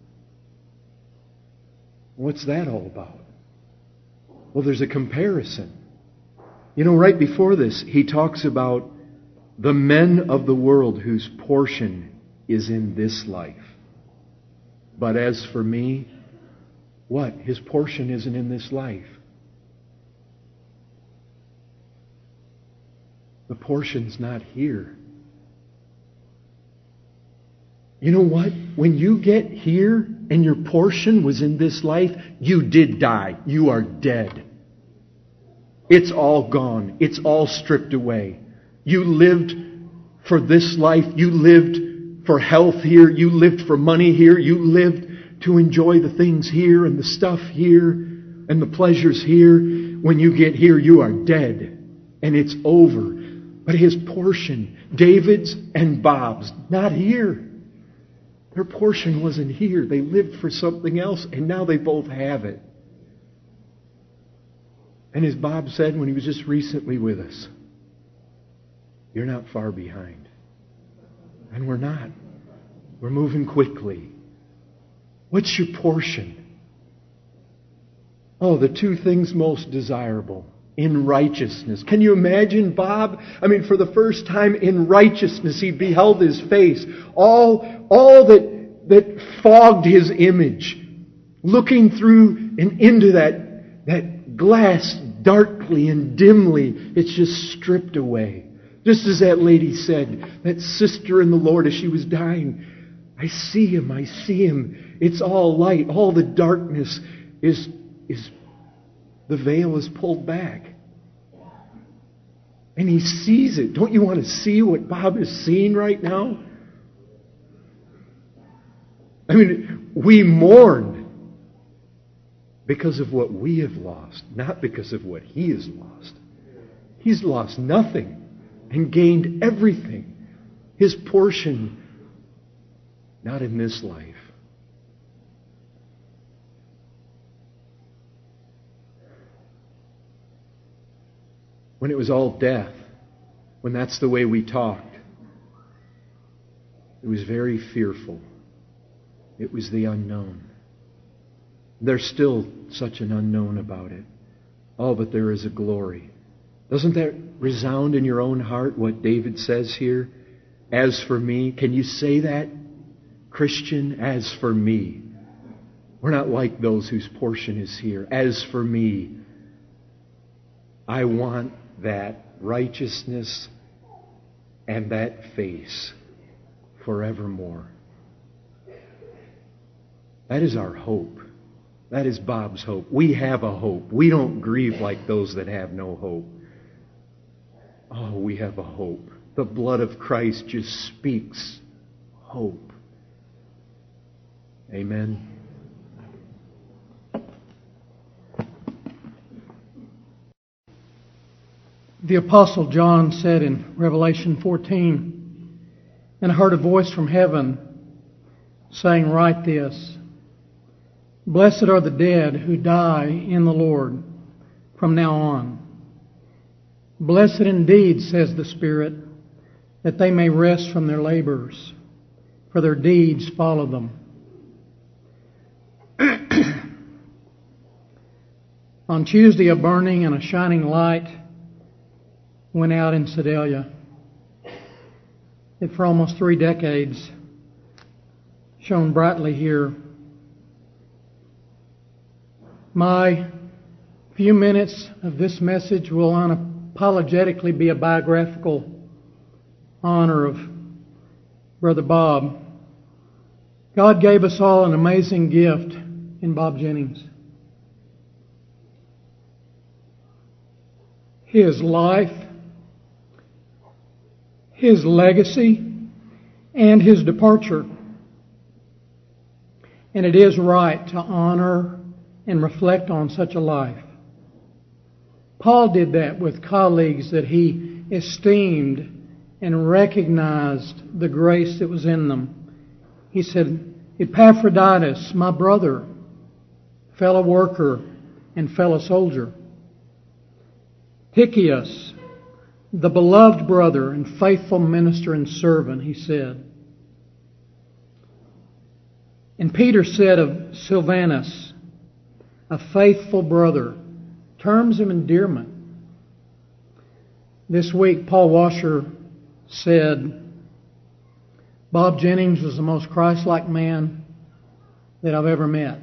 [SPEAKER 1] What's that all about? Well, there's a comparison. You know, right before this, he talks about the men of the world whose portion is in this life. But as for me, what? His portion isn't in this life. The portion's not here. You know what? When you get here and your portion was in this life, you did die. You are dead. It's all gone. It's all stripped away. You lived for this life. You lived for health here. You lived for money here. You lived to enjoy the things here and the stuff here and the pleasures here. When you get here, you are dead. And it's over. But his portion, David's and Bob's, not here. Their portion wasn't here. They lived for something else, and now they both have it. And as Bob said when he was just recently with us, you're not far behind. And we're not. We're moving quickly. What's your portion? Oh, the two things most desirable. In righteousness. Can you imagine Bob? I mean, for the first time in righteousness, he beheld his face. All that fogged his image. Looking through and into that glass darkly and dimly, it's just stripped away. Just as that lady said, that sister in the Lord as she was dying, I see him. It's all light. All the darkness is the veil is pulled back. And he sees it. Don't you want to see what Bob is seeing right now? I mean, we mourn because of what we have lost, not because of what he has lost. He's lost nothing and gained everything. His portion, not in this life. When it was all death, when that's the way we talked, it was very fearful. It was the unknown. There's still such an unknown about it. Oh, but there is a glory. Doesn't that resound in your own heart what David says here? As for me, can you say that? Christian, as for me. We're not like those whose portion is here. As for me, I want that righteousness and that face forevermore. That is our hope. That is Bob's hope. We have a hope. We don't grieve like those that have no hope. Oh, we have a hope. The blood of Christ just speaks hope. Amen.
[SPEAKER 5] The Apostle John said in Revelation 14, and I heard a voice from heaven saying, write this, blessed are the dead who die in the Lord from now on. Blessed indeed, says the Spirit, that they may rest from their labors, for their deeds follow them. On Tuesday, a burning and a shining light went out in Sedalia. It for almost 3 decades shone brightly here. My few minutes of this message will unapologetically be a biographical honor of Brother Bob. God gave us all an amazing gift in Bob Jennings. His life, his legacy, and his departure. And it is right to honor and reflect on such a life. Paul did that with colleagues that he esteemed and recognized the grace that was in them. He said, Epaphroditus, my brother, fellow worker, and fellow soldier. Tychicus, the beloved brother and faithful minister and servant, he said. And Peter said of Silvanus, a faithful brother, terms of endearment. This week, Paul Washer said, Bob Jennings was the most Christ-like man that I've ever met.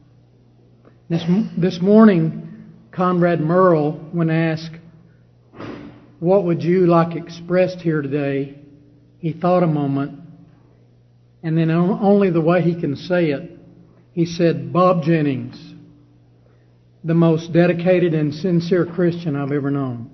[SPEAKER 5] This morning, Conrad Merle, when asked, what would you like expressed here today, he thought a moment, and then only the way he can say it, he said, Bob Jennings, the most dedicated and sincere Christian I've ever known.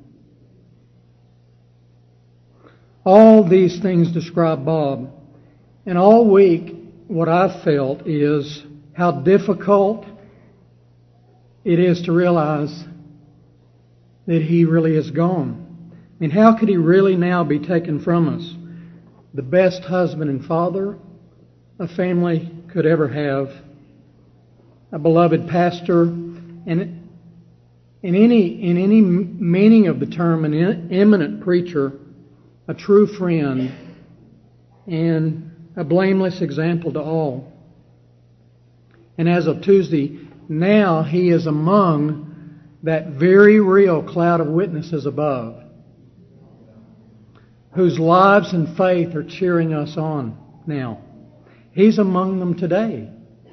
[SPEAKER 5] All these things describe Bob. And all week, what I've felt is how difficult it is to realize that he really is gone. I mean, how could he really now be taken from us? The best husband and father a family could ever have, a beloved pastor, and in any meaning of the term, an eminent preacher, a true friend, and a blameless example to all. And as of Tuesday, now he is among that very real cloud of witnesses above, whose lives and faith are cheering us on now. He's among them today.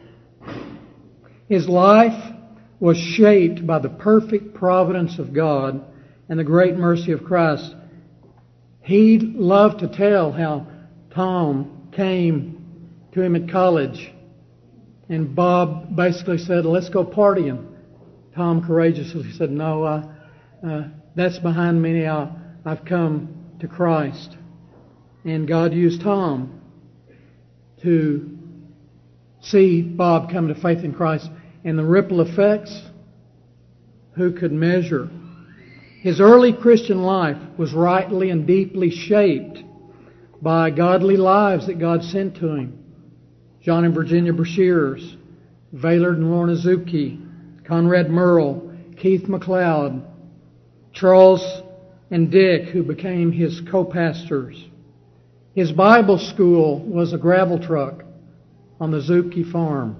[SPEAKER 5] His life was shaped by the perfect providence of God and the great mercy of Christ. He loved to tell how Tom came to him at college, and Bob basically said, let's go partying. Tom courageously said, no, that's behind me now. I've come to Christ. And God used Tom to see Bob come to faith in Christ. And the ripple effects, who could measure? His early Christian life was rightly and deeply shaped by godly lives that God sent to him. John and Virginia Brashears, Vaylord and Lorna Zucke, Conrad Merle, Keith McLeod, Charles and Dick, who became his co-pastors. His Bible school was a gravel truck on the Zucke farm.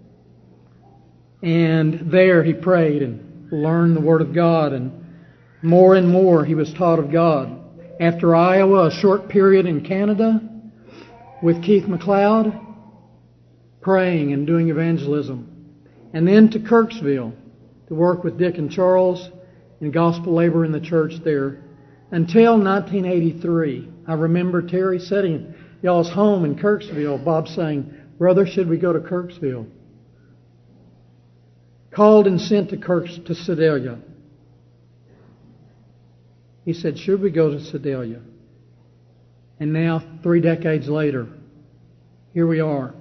[SPEAKER 5] And there he prayed and learned the Word of God, and more he was taught of God. After Iowa, a short period in Canada with Keith McLeod, praying and doing evangelism. And then to Kirksville to work with Dick and Charles in gospel labor in the church there. Until 1983, I remember Terry sitting in y'all's home in Kirksville, Bob saying, brother, should we go to Kirksville? Called and sent to Sedalia. He said, should we go to Sedalia? And now, 3 decades later, here we are.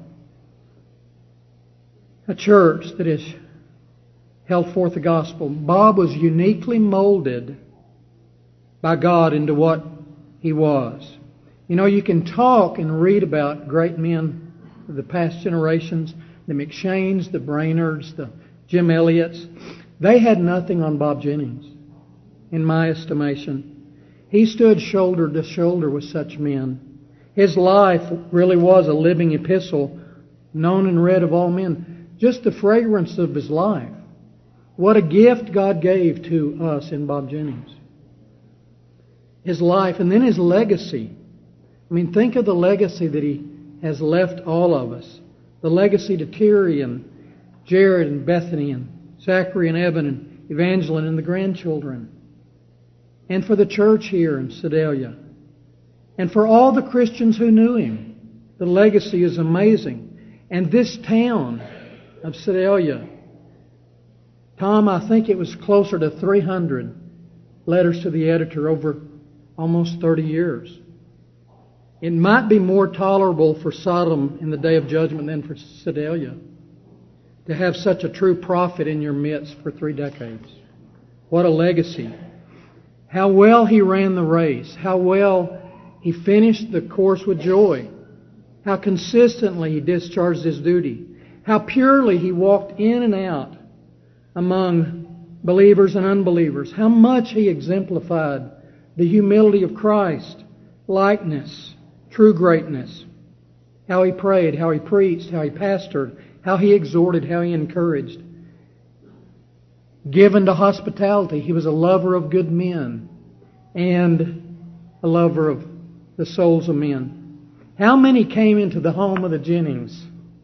[SPEAKER 5] A church that has held forth the gospel. Bob was uniquely molded by God into what he was. You know, you can talk and read about great men of the past generations, the McShanes, the Brainards, the Jim Elliott's. They had nothing on Bob Jennings, in my estimation. He stood shoulder to shoulder with such men. His life really was a living epistle, known and read of all men. Just the fragrance of his life. What a gift God gave to us in Bob Jennings. His life, and then his legacy. I mean, think of the legacy that he has left all of us. The legacy to Terry and Jared and Bethany and Zachary and Evan and Evangeline and the grandchildren. And for the church here in Sedalia. And for all the Christians who knew him. The legacy is amazing. And this town of Sedalia, Tom, I think it was closer to 300 letters to the editor over almost 30 years. It might be more tolerable for Sodom in the day of judgment than for Sedalia to have such a true prophet in your midst for 3 decades. What a legacy. How well he ran the race. How well he finished the course with joy. How consistently he discharged his duty. How purely he walked in and out among believers and unbelievers. How much he exemplified the humility of Christ, likeness, true greatness. How he prayed, how he preached, how he pastored, how he exhorted, how he encouraged. Given to hospitality, he was a lover of good men and a lover of the souls of men. How many came into the home of the Jennings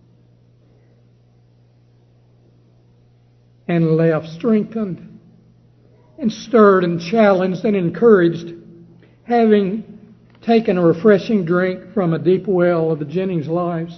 [SPEAKER 5] and left strengthened and stirred and challenged and encouraged, having taken a refreshing drink from a deep well of the Jennings lives?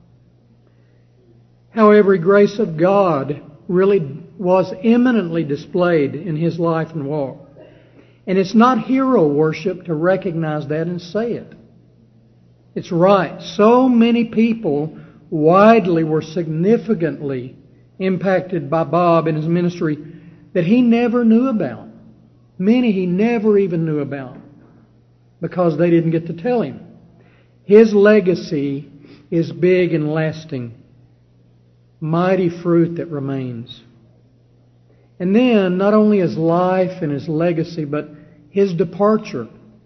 [SPEAKER 5] How every grace of God really was eminently displayed in his life and walk. And it's not hero worship to recognize that and say it. It's right. So many people widely were significantly impacted by Bob and his ministry that he never knew about. Many he never even knew about because they didn't get to tell him. His legacy is big and lasting. Mighty fruit that remains. And then, not only his life and his legacy, but his departure.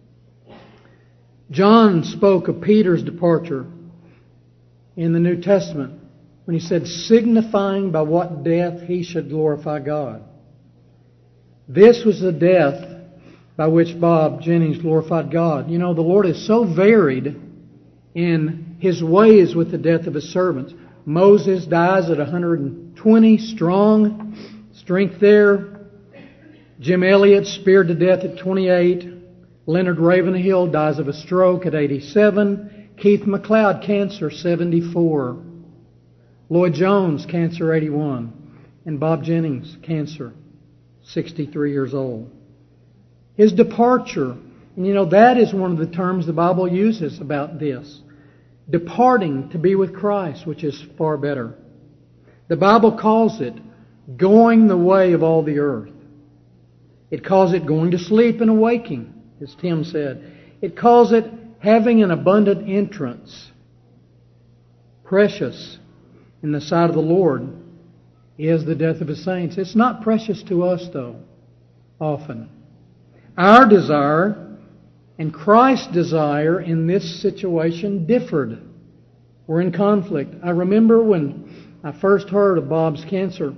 [SPEAKER 5] John spoke of Peter's departure in the New Testament when he said, signifying by what death he should glorify God. This was the death by which Bob Jennings glorified God. You know, the Lord is so varied in his ways with the death of his servants. Moses dies at 120, strength there. Jim Elliott speared to death at 28. Leonard Ravenhill dies of a stroke at 87. Keith McLeod, cancer, 74. Lloyd Jones, cancer, 81. And Bob Jennings, cancer, 63 years old. His departure, and you know, that is one of the terms the Bible uses about this. Departing to be with Christ, which is far better. The Bible calls it going the way of all the earth. It calls it going to sleep and awaking, as Tim said. It calls it having an abundant entrance. Precious in the sight of the Lord is the death of His saints. It's not precious to us, though, often. Our desire and Christ's desire in this situation differed. We're in conflict. I remember when I first heard of Bob's cancer,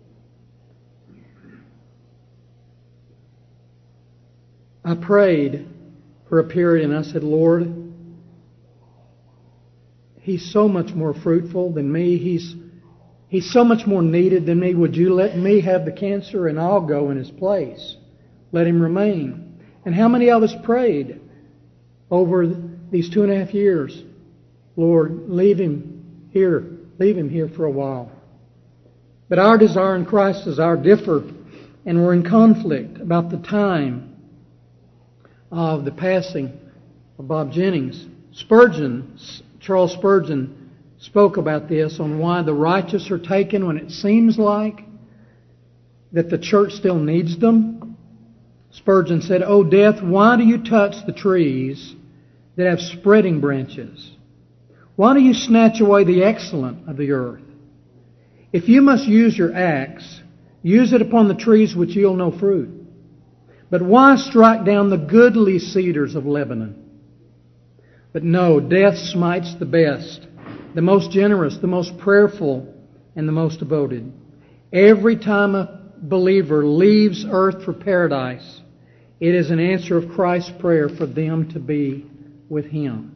[SPEAKER 5] I prayed for a period and I said, Lord, he's so much more fruitful than me. He's so much more needed than me. Would you let me have the cancer and I'll go in his place? Let him remain. And how many of us prayed over these 2.5 years, Lord, leave him here for a while. But our desire and Christ's desire differ, and we're in conflict about the time of the passing of Bob Jennings. Charles Spurgeon spoke about this on why the righteous are taken when it seems like that the church still needs them. Spurgeon said, O death, why do you touch the trees that have spreading branches? Why do you snatch away the excellent of the earth? If you must use your axe, use it upon the trees which yield no fruit. But why strike down the goodly cedars of Lebanon? But no, death smites the best, the most generous, the most prayerful, and the most devoted. Every time a believer leaves earth for paradise, it is an answer of Christ's prayer for them to be with Him.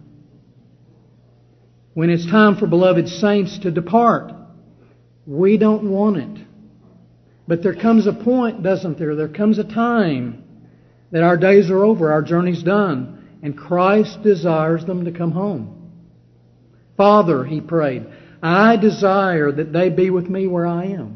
[SPEAKER 5] When it's time for beloved saints to depart, we don't want it. But there comes a point, doesn't there? There comes a time that our days are over, our journey's done, and Christ desires them to come home. Father, he prayed, I desire that they be with me where I am.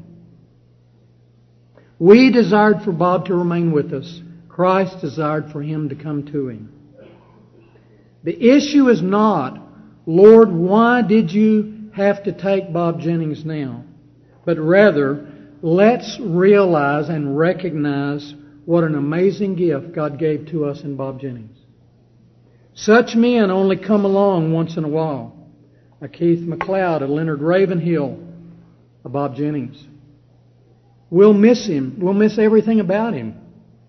[SPEAKER 5] We desired for Bob to remain with us. Christ desired for him to come to him. The issue is not, Lord, why did you have to take Bob Jennings now? But rather, let's realize and recognize what an amazing gift God gave to us in Bob Jennings. Such men only come along once in a while. A Keith McLeod, a Leonard Ravenhill, a Bob Jennings. We'll miss him. We'll miss everything about him.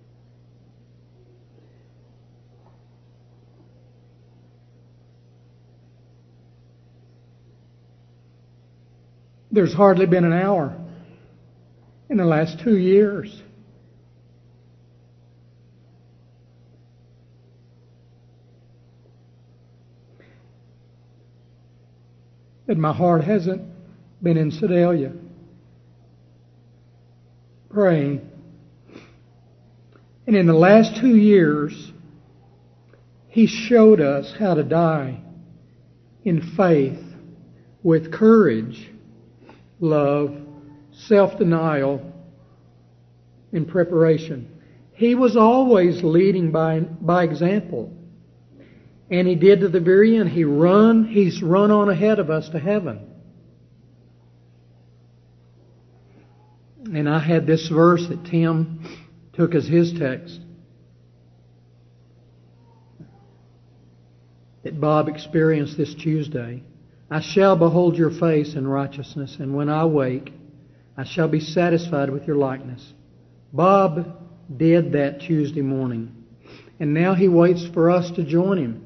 [SPEAKER 5] There's hardly been an hour in the last 2 years that my heart hasn't been in Sedalia praying. And in the last 2 years, he showed us how to die in faith, with courage, love, self-denial, and preparation. He was always leading by example. And he did to the very end. He's run on ahead of us to heaven. And I had this verse that Tim took as his text, that Bob experienced this Tuesday. I shall behold your face in righteousness, and when I wake, I shall be satisfied with your likeness. Bob did that Tuesday morning, and now he waits for us to join him.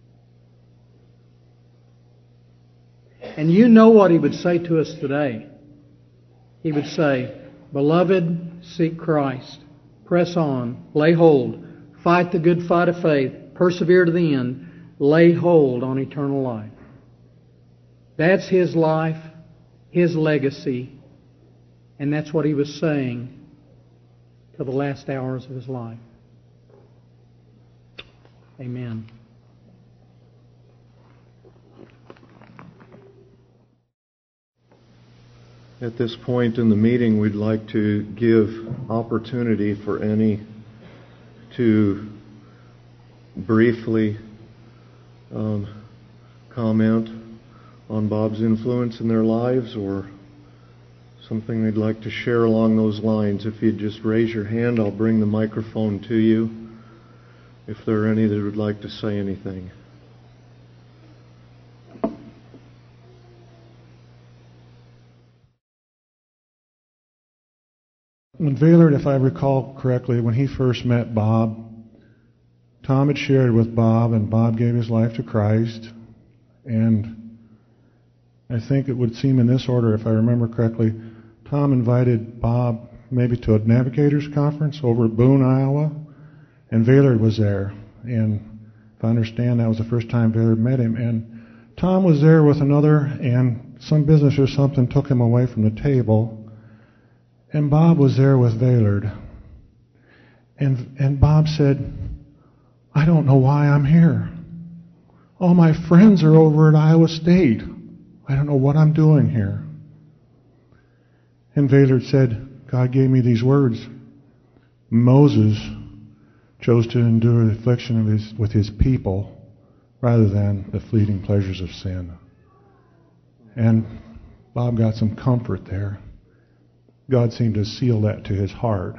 [SPEAKER 5] And you know what he would say to us today. He would say, "Beloved, seek Christ. Press on. Lay hold. Fight the good fight of faith. Persevere to the end. Lay hold on eternal life." That's his life, his legacy, and that's what he was saying till the last hours of his life. Amen.
[SPEAKER 1] At this point in the meeting, we'd like to give opportunity for any to briefly comment on Bob's influence in their lives, or something they'd like to share along those lines. If you'd just raise your hand, I'll bring the microphone to you if there are any that would like to say anything.
[SPEAKER 6] When Vaylord, if I recall correctly, when he first met Bob, Tom had shared with Bob, and Bob gave his life to Christ. And I think it would seem in this order, if I remember correctly, Tom invited Bob maybe to a Navigators Conference over at Boone, Iowa, and Vaylord was there. And if I understand, that was the first time Vaylord met him. And Tom was there with another, and some business or something took him away from the table. And Bob was there with Vaylord. And Bob said, "I don't know why I'm here. All my friends are over at Iowa State. I don't know what I'm doing here." And Vaylord said, "God gave me these words. Moses chose to endure the affliction with his people rather than the fleeting pleasures of sin." And Bob got some comfort there. God seemed to seal that to his heart.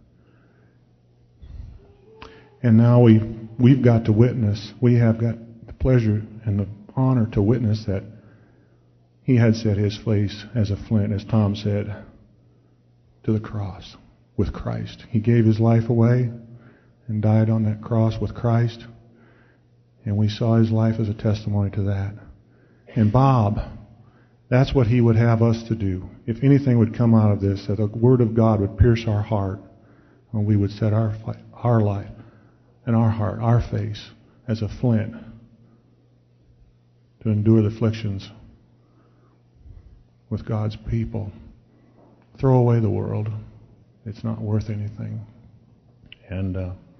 [SPEAKER 6] And now we've got to witness. We have got the pleasure and the honor to witness that he had set his face as a flint, as Tom said, to the cross with Christ. He gave his life away and died on that cross with Christ. And we saw his life as a testimony to that. And Bob, that's what he would have us to do. If anything would come out of this, that the Word of God would pierce our heart, and we would set our life and our heart, our face, as a flint to endure the afflictions with God's people. Throw away the world. It's not worth anything. And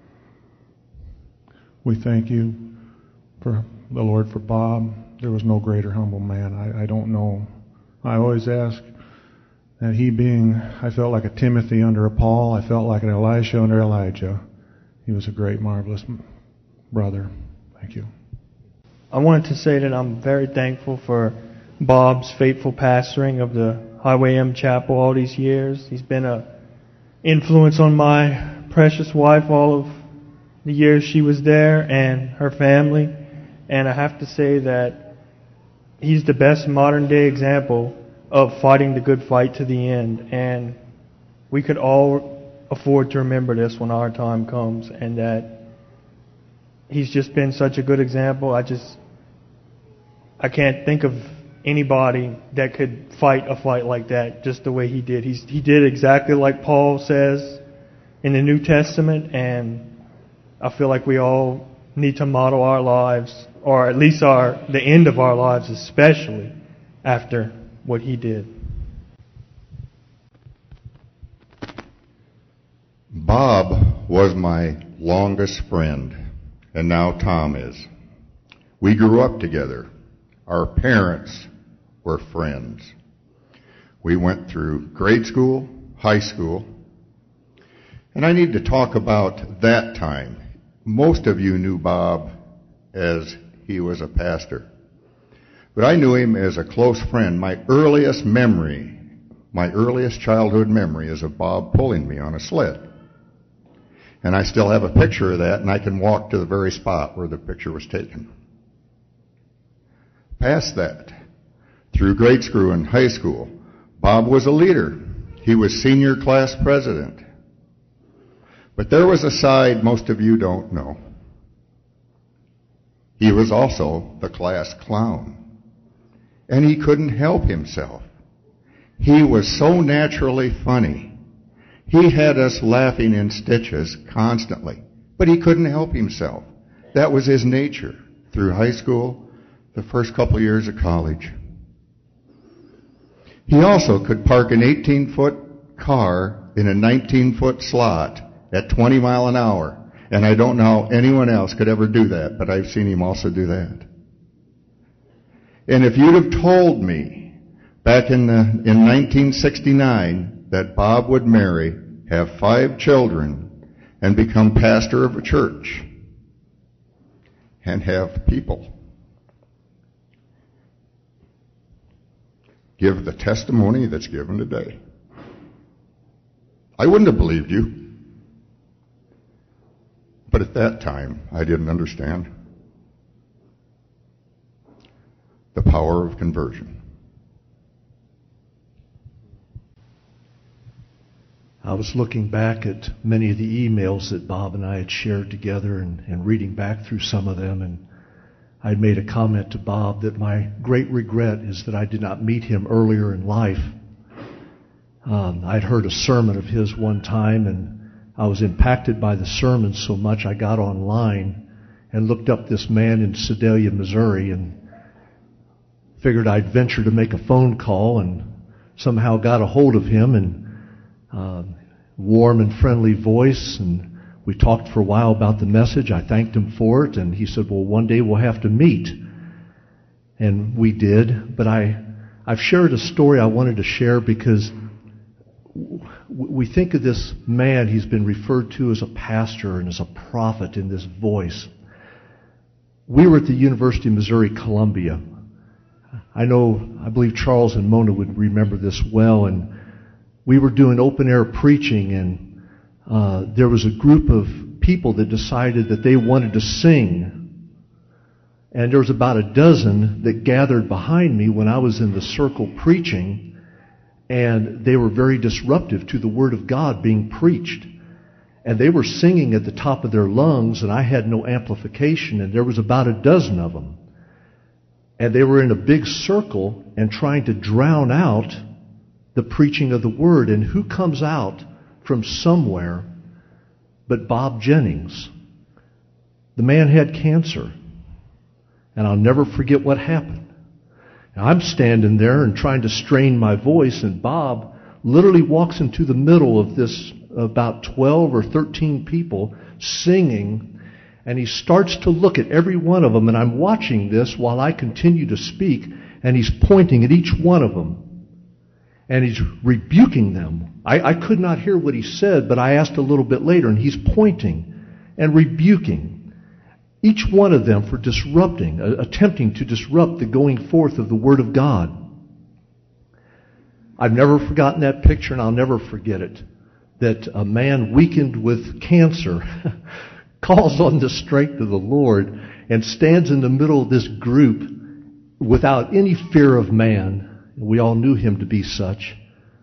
[SPEAKER 6] we thank you for the Lord, for Bob. There was no greater humble man. I don't know. I always ask that he being, I felt like a Timothy under a Paul. I felt like an Elisha under Elijah. He was a great, marvelous brother. Thank you.
[SPEAKER 7] I wanted to say that I'm very thankful for Bob's faithful pastoring of the Highway M Chapel all these years. He's been an influence on my precious wife all of the years she was there, and her family. And I have to say that he's the best modern day example of fighting the good fight to the end. And we could all afford to remember this when our time comes, and that he's just been such a good example. I can't think of anybody that could fight a fight like that just the way he did. He did exactly like Paul says in the New Testament, and I feel like we all need to model our lives, or at least the end of our lives especially, after what he did.
[SPEAKER 8] Bob was my longest friend, and now Tom is. We grew up together. Our parents were friends. We went through grade school, high school, and I need to talk about that time. Most of you knew Bob as he was a pastor, but I knew him as a close friend. My earliest childhood memory is of Bob pulling me on a sled. And I still have a picture of that, and I can walk to the very spot where the picture was taken. Past that, through grade school and high school, Bob was a leader. He was senior class president. But there was a side most of you don't know. He was also the class clown. And he couldn't help himself. He was so naturally funny. He had us laughing in stitches constantly, but he couldn't help himself. That was his nature through high school, the first couple of years of college. He also could park an 18-foot car in a 19-foot slot at 20 mile an hour, and I don't know how anyone else could ever do that, but I've seen him also do that. And if you'd have told me back in 1969 that Bob would marry, have 5 children, and become pastor of a church, and have people give the testimony that's given today, I wouldn't have believed you. But at that time, I didn't understand the power of conversion.
[SPEAKER 9] I was looking back at many of the emails that Bob and I had shared together and reading back through some of them, and I made a comment to Bob that my great regret is that I did not meet him earlier in life. I'd heard a sermon of his one time, and I was impacted by the sermon so much I got online and looked up this man in Sedalia, Missouri, and figured I'd venture to make a phone call, and somehow got a hold of him, and warm and friendly voice, and we talked for a while about the message. I thanked him for it, and he said, well, one day we'll have to meet. And we did, but I've shared a story I wanted to share because we think of this man, he's been referred to as a pastor and as a prophet in this voice. We were at the University of Missouri, Columbia. I believe Charles and Mona would remember this well, and we were doing open air preaching, and there was a group of people that decided that they wanted to sing. And there was about a dozen that gathered behind me when I was in the circle preaching, and they were very disruptive to the Word of God being preached. And they were singing at the top of their lungs, and I had no amplification, and there was about a dozen of them. And they were in a big circle and trying to drown out the preaching of the Word. And who comes out from somewhere but Bob Jennings? The man had cancer. And I'll never forget what happened. Now, I'm standing there and trying to strain my voice, and Bob literally walks into the middle of this about 12 or 13 people singing, and he starts to look at every one of them, and I'm watching this while I continue to speak, and he's pointing at each one of them. And he's rebuking them. I could not hear what he said, but I asked a little bit later, and he's pointing and rebuking each one of them for disrupting, attempting to disrupt the going forth of the Word of God. I've never forgotten that picture, and I'll never forget it, that a man weakened with cancer calls on the strength of the Lord and stands in the middle of this group without any fear of man. We all knew him to be such.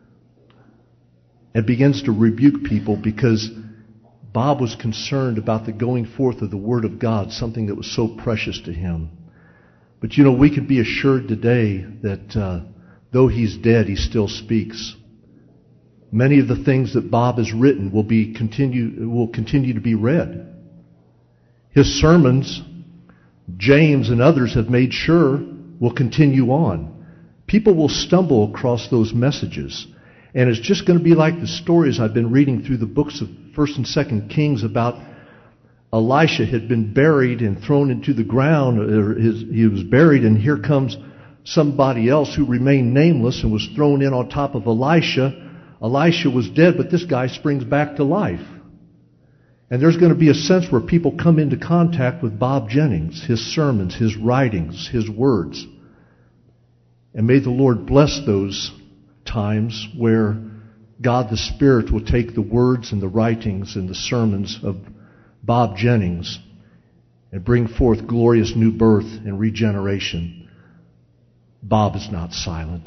[SPEAKER 9] And begins to rebuke people because Bob was concerned about the going forth of the Word of God, something that was so precious to him. But we can be assured today that though he's dead, he still speaks. Many of the things that Bob has written will continue to be read. His sermons, James and others have made sure, will continue on. People will stumble across those messages. And it's just going to be like the stories I've been reading through the books of 1st and 2nd Kings about Elisha had been buried and thrown into the ground. He was buried, and here comes somebody else who remained nameless and was thrown in on top of Elisha. Elisha was dead, but this guy springs back to life. And there's going to be a sense where people come into contact with Bob Jennings, his sermons, his writings, his words. And may the Lord bless those times where God the Spirit will take the words and the writings and the sermons of Bob Jennings and bring forth glorious new birth and regeneration. Bob is not silent.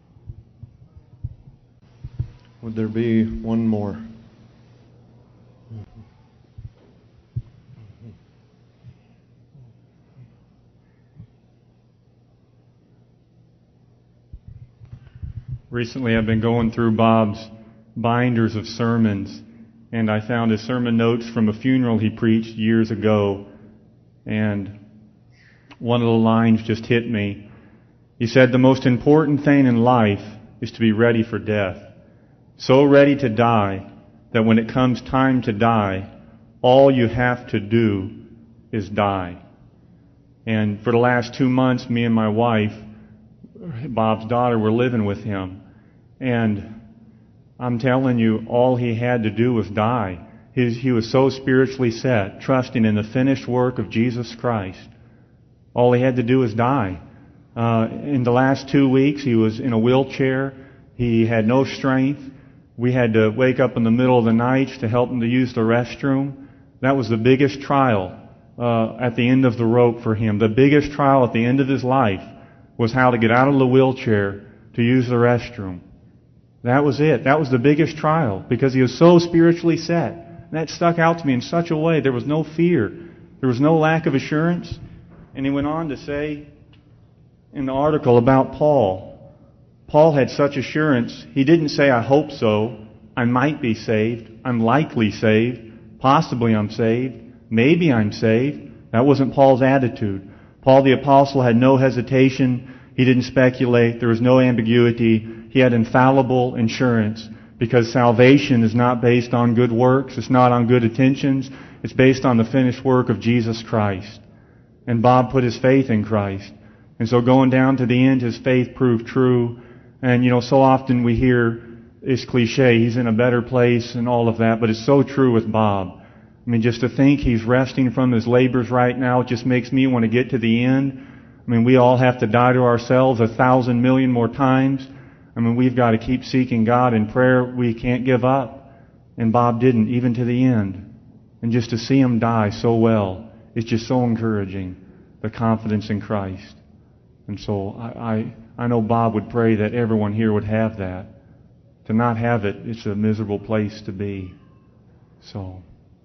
[SPEAKER 1] Would there be one more?
[SPEAKER 10] Recently I've been going through Bob's binders of sermons, and I found his sermon notes from a funeral he preached years ago, and one of the lines just hit me. He said, "The most important thing in life is to be ready for death. So ready to die that when it comes time to die, all you have to do is die." And for the last 2 months, me and my wife, Bob's daughter, were living with him. And I'm telling you, all he had to do was die. He was so spiritually set, trusting in the finished work of Jesus Christ. All he had to do was die. In the last 2 weeks, he was in a wheelchair. He had no strength. We had to wake up in the middle of the night to help him to use the restroom. That was the biggest trial at the end of the rope for him. The biggest trial at the end of his life was how to get out of the wheelchair to use the restroom. That was it. That was the biggest trial because he was so spiritually set. And that stuck out to me in such a way. There was no fear. There was no lack of assurance. And he went on to say in the article about Paul, Paul had such assurance. He didn't say, "I hope so. I might be saved. I'm likely saved. Possibly I'm saved. Maybe I'm saved." That wasn't Paul's attitude. Paul the Apostle had no hesitation. He didn't speculate. There was no ambiguity. He had infallible insurance because salvation is not based on good works. It's not on good intentions. It's based on the finished work of Jesus Christ. And Bob put his faith in Christ. And so going down to the end, his faith proved true. And, so often we hear it's cliche, he's in a better place and all of that, but it's so true with Bob. I mean, just to think he's resting from his labors right now, it just makes me want to get to the end. I mean, we all have to die to ourselves 1,000 million more times. I mean, we've got to keep seeking God in prayer. We can't give up. And Bob didn't, even to the end. And just to see him die so well, it's just so encouraging, the confidence in Christ. And so I know Bob would pray that everyone here would have that. To not have it, it's a miserable place to be. So...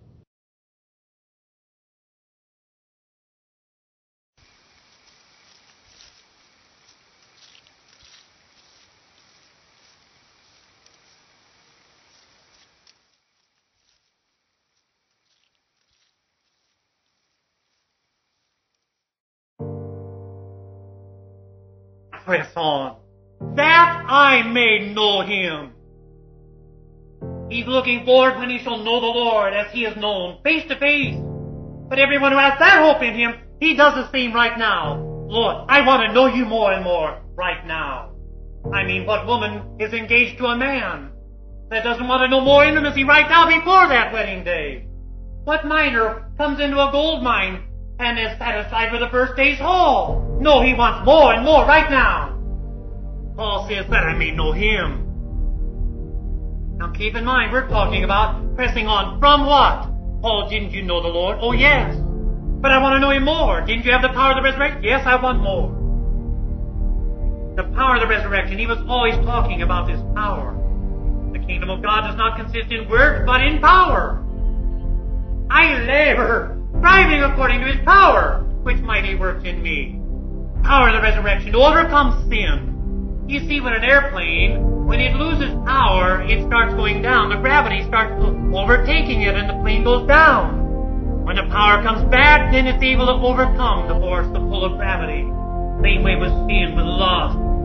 [SPEAKER 11] Press on, that I may know him. He's looking forward when he shall know the Lord as he is known, face to face. But everyone who has that hope in him, he does the same right now. Lord, I want to know you more and more right now. I mean, what woman is engaged to a man that doesn't want to know more intimacy right now before that wedding day? What miner comes into a gold mine and is satisfied with the first day's haul? No, he wants more and more right now. Paul says that I may know him. Now keep in mind, we're talking about pressing on from what? Paul, didn't you know the Lord? Oh yes. But I want to know him more. Didn't you have the power of the resurrection? Yes, I want more. The power of the resurrection. He was always talking about this power. The kingdom of God does not consist in words, but in power. I labor, striving according to his power, which mighty works in me. Power of the resurrection to overcome sin. You see, when an airplane, when it loses power, it starts going down. The gravity starts overtaking it and the plane goes down. When the power comes back, then it's able to overcome the force, the pull of gravity. Same way with sin, with lust,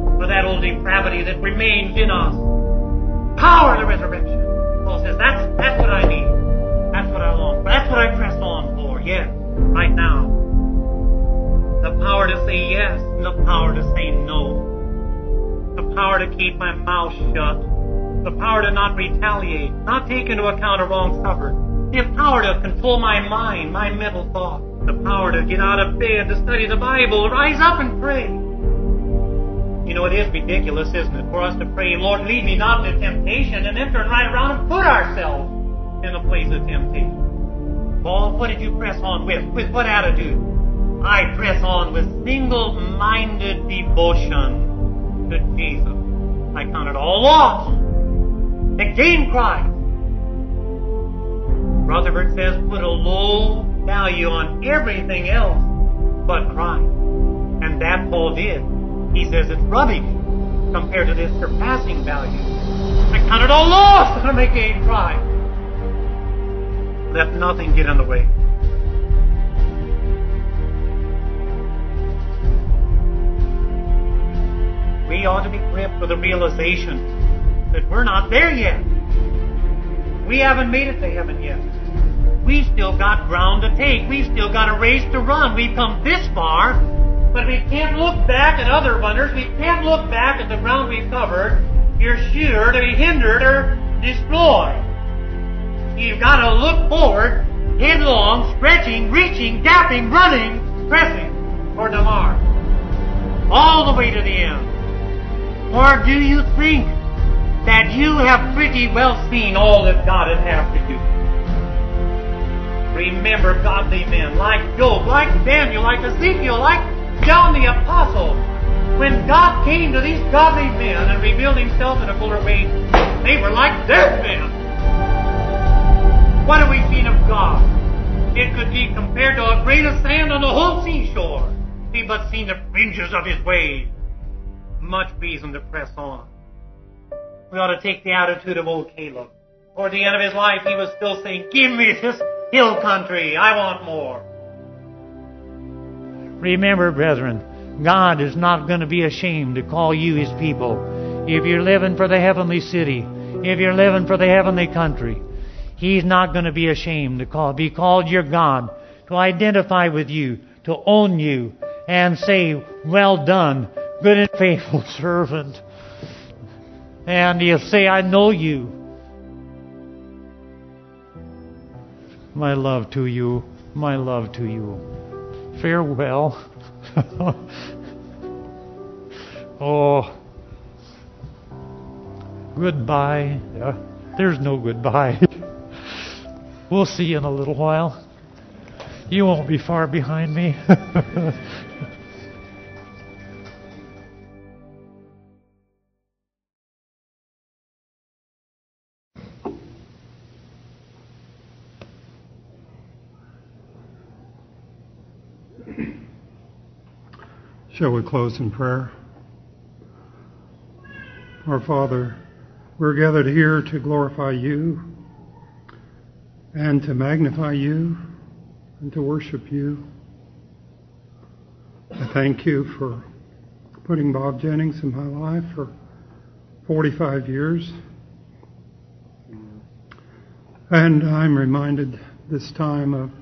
[SPEAKER 11] for that old depravity that remains in us. Power to resurrection. Paul says, that's what I need. That's what I long for. That's what I press on for. Yes, right now. The power to say yes and the power to say no. The power to keep my mouth shut. The power to not retaliate, not take into account a wrong suffered. The power to control my mind, my mental thought. The power to get out of bed, to study the Bible, rise up and pray. You know, it is ridiculous, isn't it, for us to pray, Lord, lead me not into temptation, and then turn right around and put ourselves in the place of temptation. Paul, what did you press on with? With what attitude? I press on with single-minded devotion to Jesus. I count it all loss to gain Christ. Rutherford says, put a low value on everything else but Christ. And that Paul did. He says it's rubbish compared to this surpassing value. I count it all lost when I gain Christ. Let nothing get in the way. We ought to be gripped with the realization that we're not there yet. We haven't made it to heaven yet. We've still got ground to take. We've still got a race to run. We've come this far, but we can't look back at other runners. We can't look back at the ground we've covered. You're sure to be hindered or destroyed. You've got to look forward, headlong, stretching, reaching, gapping, running, pressing toward the mark. All the way to the end. Or do you think that you have pretty well seen all that God would have to do? Remember godly men like Job, like Daniel, like Ezekiel, like John the Apostle. When God came to these godly men and revealed Himself in a fuller way, they were like dead men. What have we seen of God? It could be compared to a grain of sand on the whole seashore. We've but seen the fringes of His ways. Much reason to press on. We ought to take the attitude of old Caleb. Toward the end of his life, he was still saying, give me this hill country. I want more.
[SPEAKER 12] Remember, brethren, God is not going to be ashamed to call you His people. If you're living for the heavenly city, if you're living for the heavenly country, He's not going to be ashamed to be called your God, to identify with you, to own you, and say, well done, good and faithful servant. And He'll say, I know you. My love to you, my love to you. Farewell. Oh, goodbye. There's no goodbye. We'll see you in a little while. You won't be far behind me.
[SPEAKER 13] Shall we close in prayer? Our Father, we're gathered here to glorify You and to magnify You and to worship You. I thank You for putting Bob Jennings in my life for 45 years. And I'm reminded this time of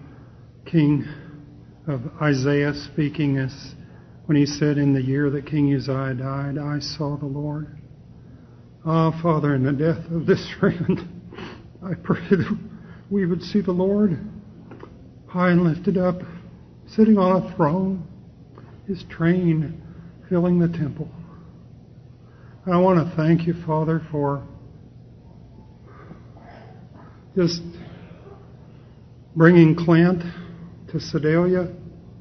[SPEAKER 13] Isaiah speaking as when he said, in the year that King Uzziah died, I saw the Lord. Ah, Father, in the death of this friend, I pray that we would see the Lord high and lifted up, sitting on a throne, His train filling the temple. And I want to thank You, Father, for just bringing Clint to Sedalia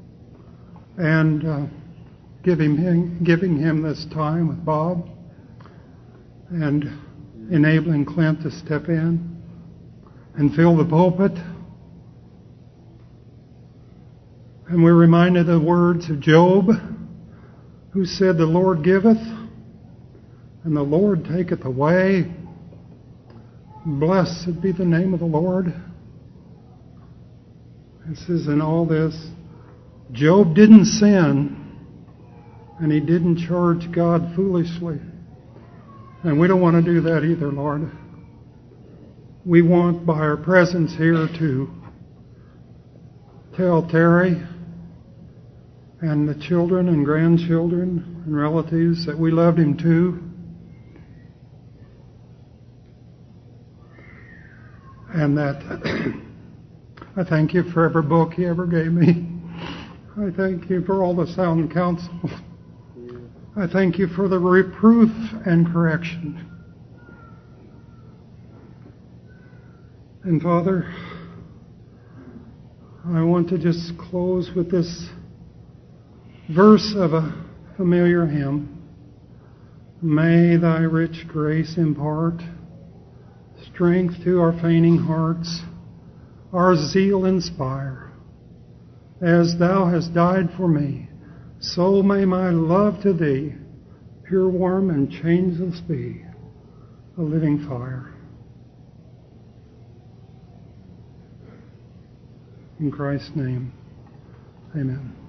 [SPEAKER 13] and giving him this time with Bob and enabling Clint to step in and fill the pulpit. And we're reminded of the words of Job, who said, the Lord giveth and the Lord taketh away. Blessed be the name of the Lord. This is in all this. Job didn't sin, and he didn't charge God foolishly. And we don't want to do that either, Lord. We want, by our presence here, to tell Terry and the children and grandchildren and relatives that we loved him too. And that I thank you for every book he ever gave me. I thank you for all the sound counsel. I thank you for the reproof and correction. And Father, I want to just close with this verse of a familiar hymn. May thy rich grace impart strength to our fainting hearts, our zeal inspire. As thou hast died for me, so may my love to thee, pure, warm, and changeless be, a living fire. In Christ's name, amen.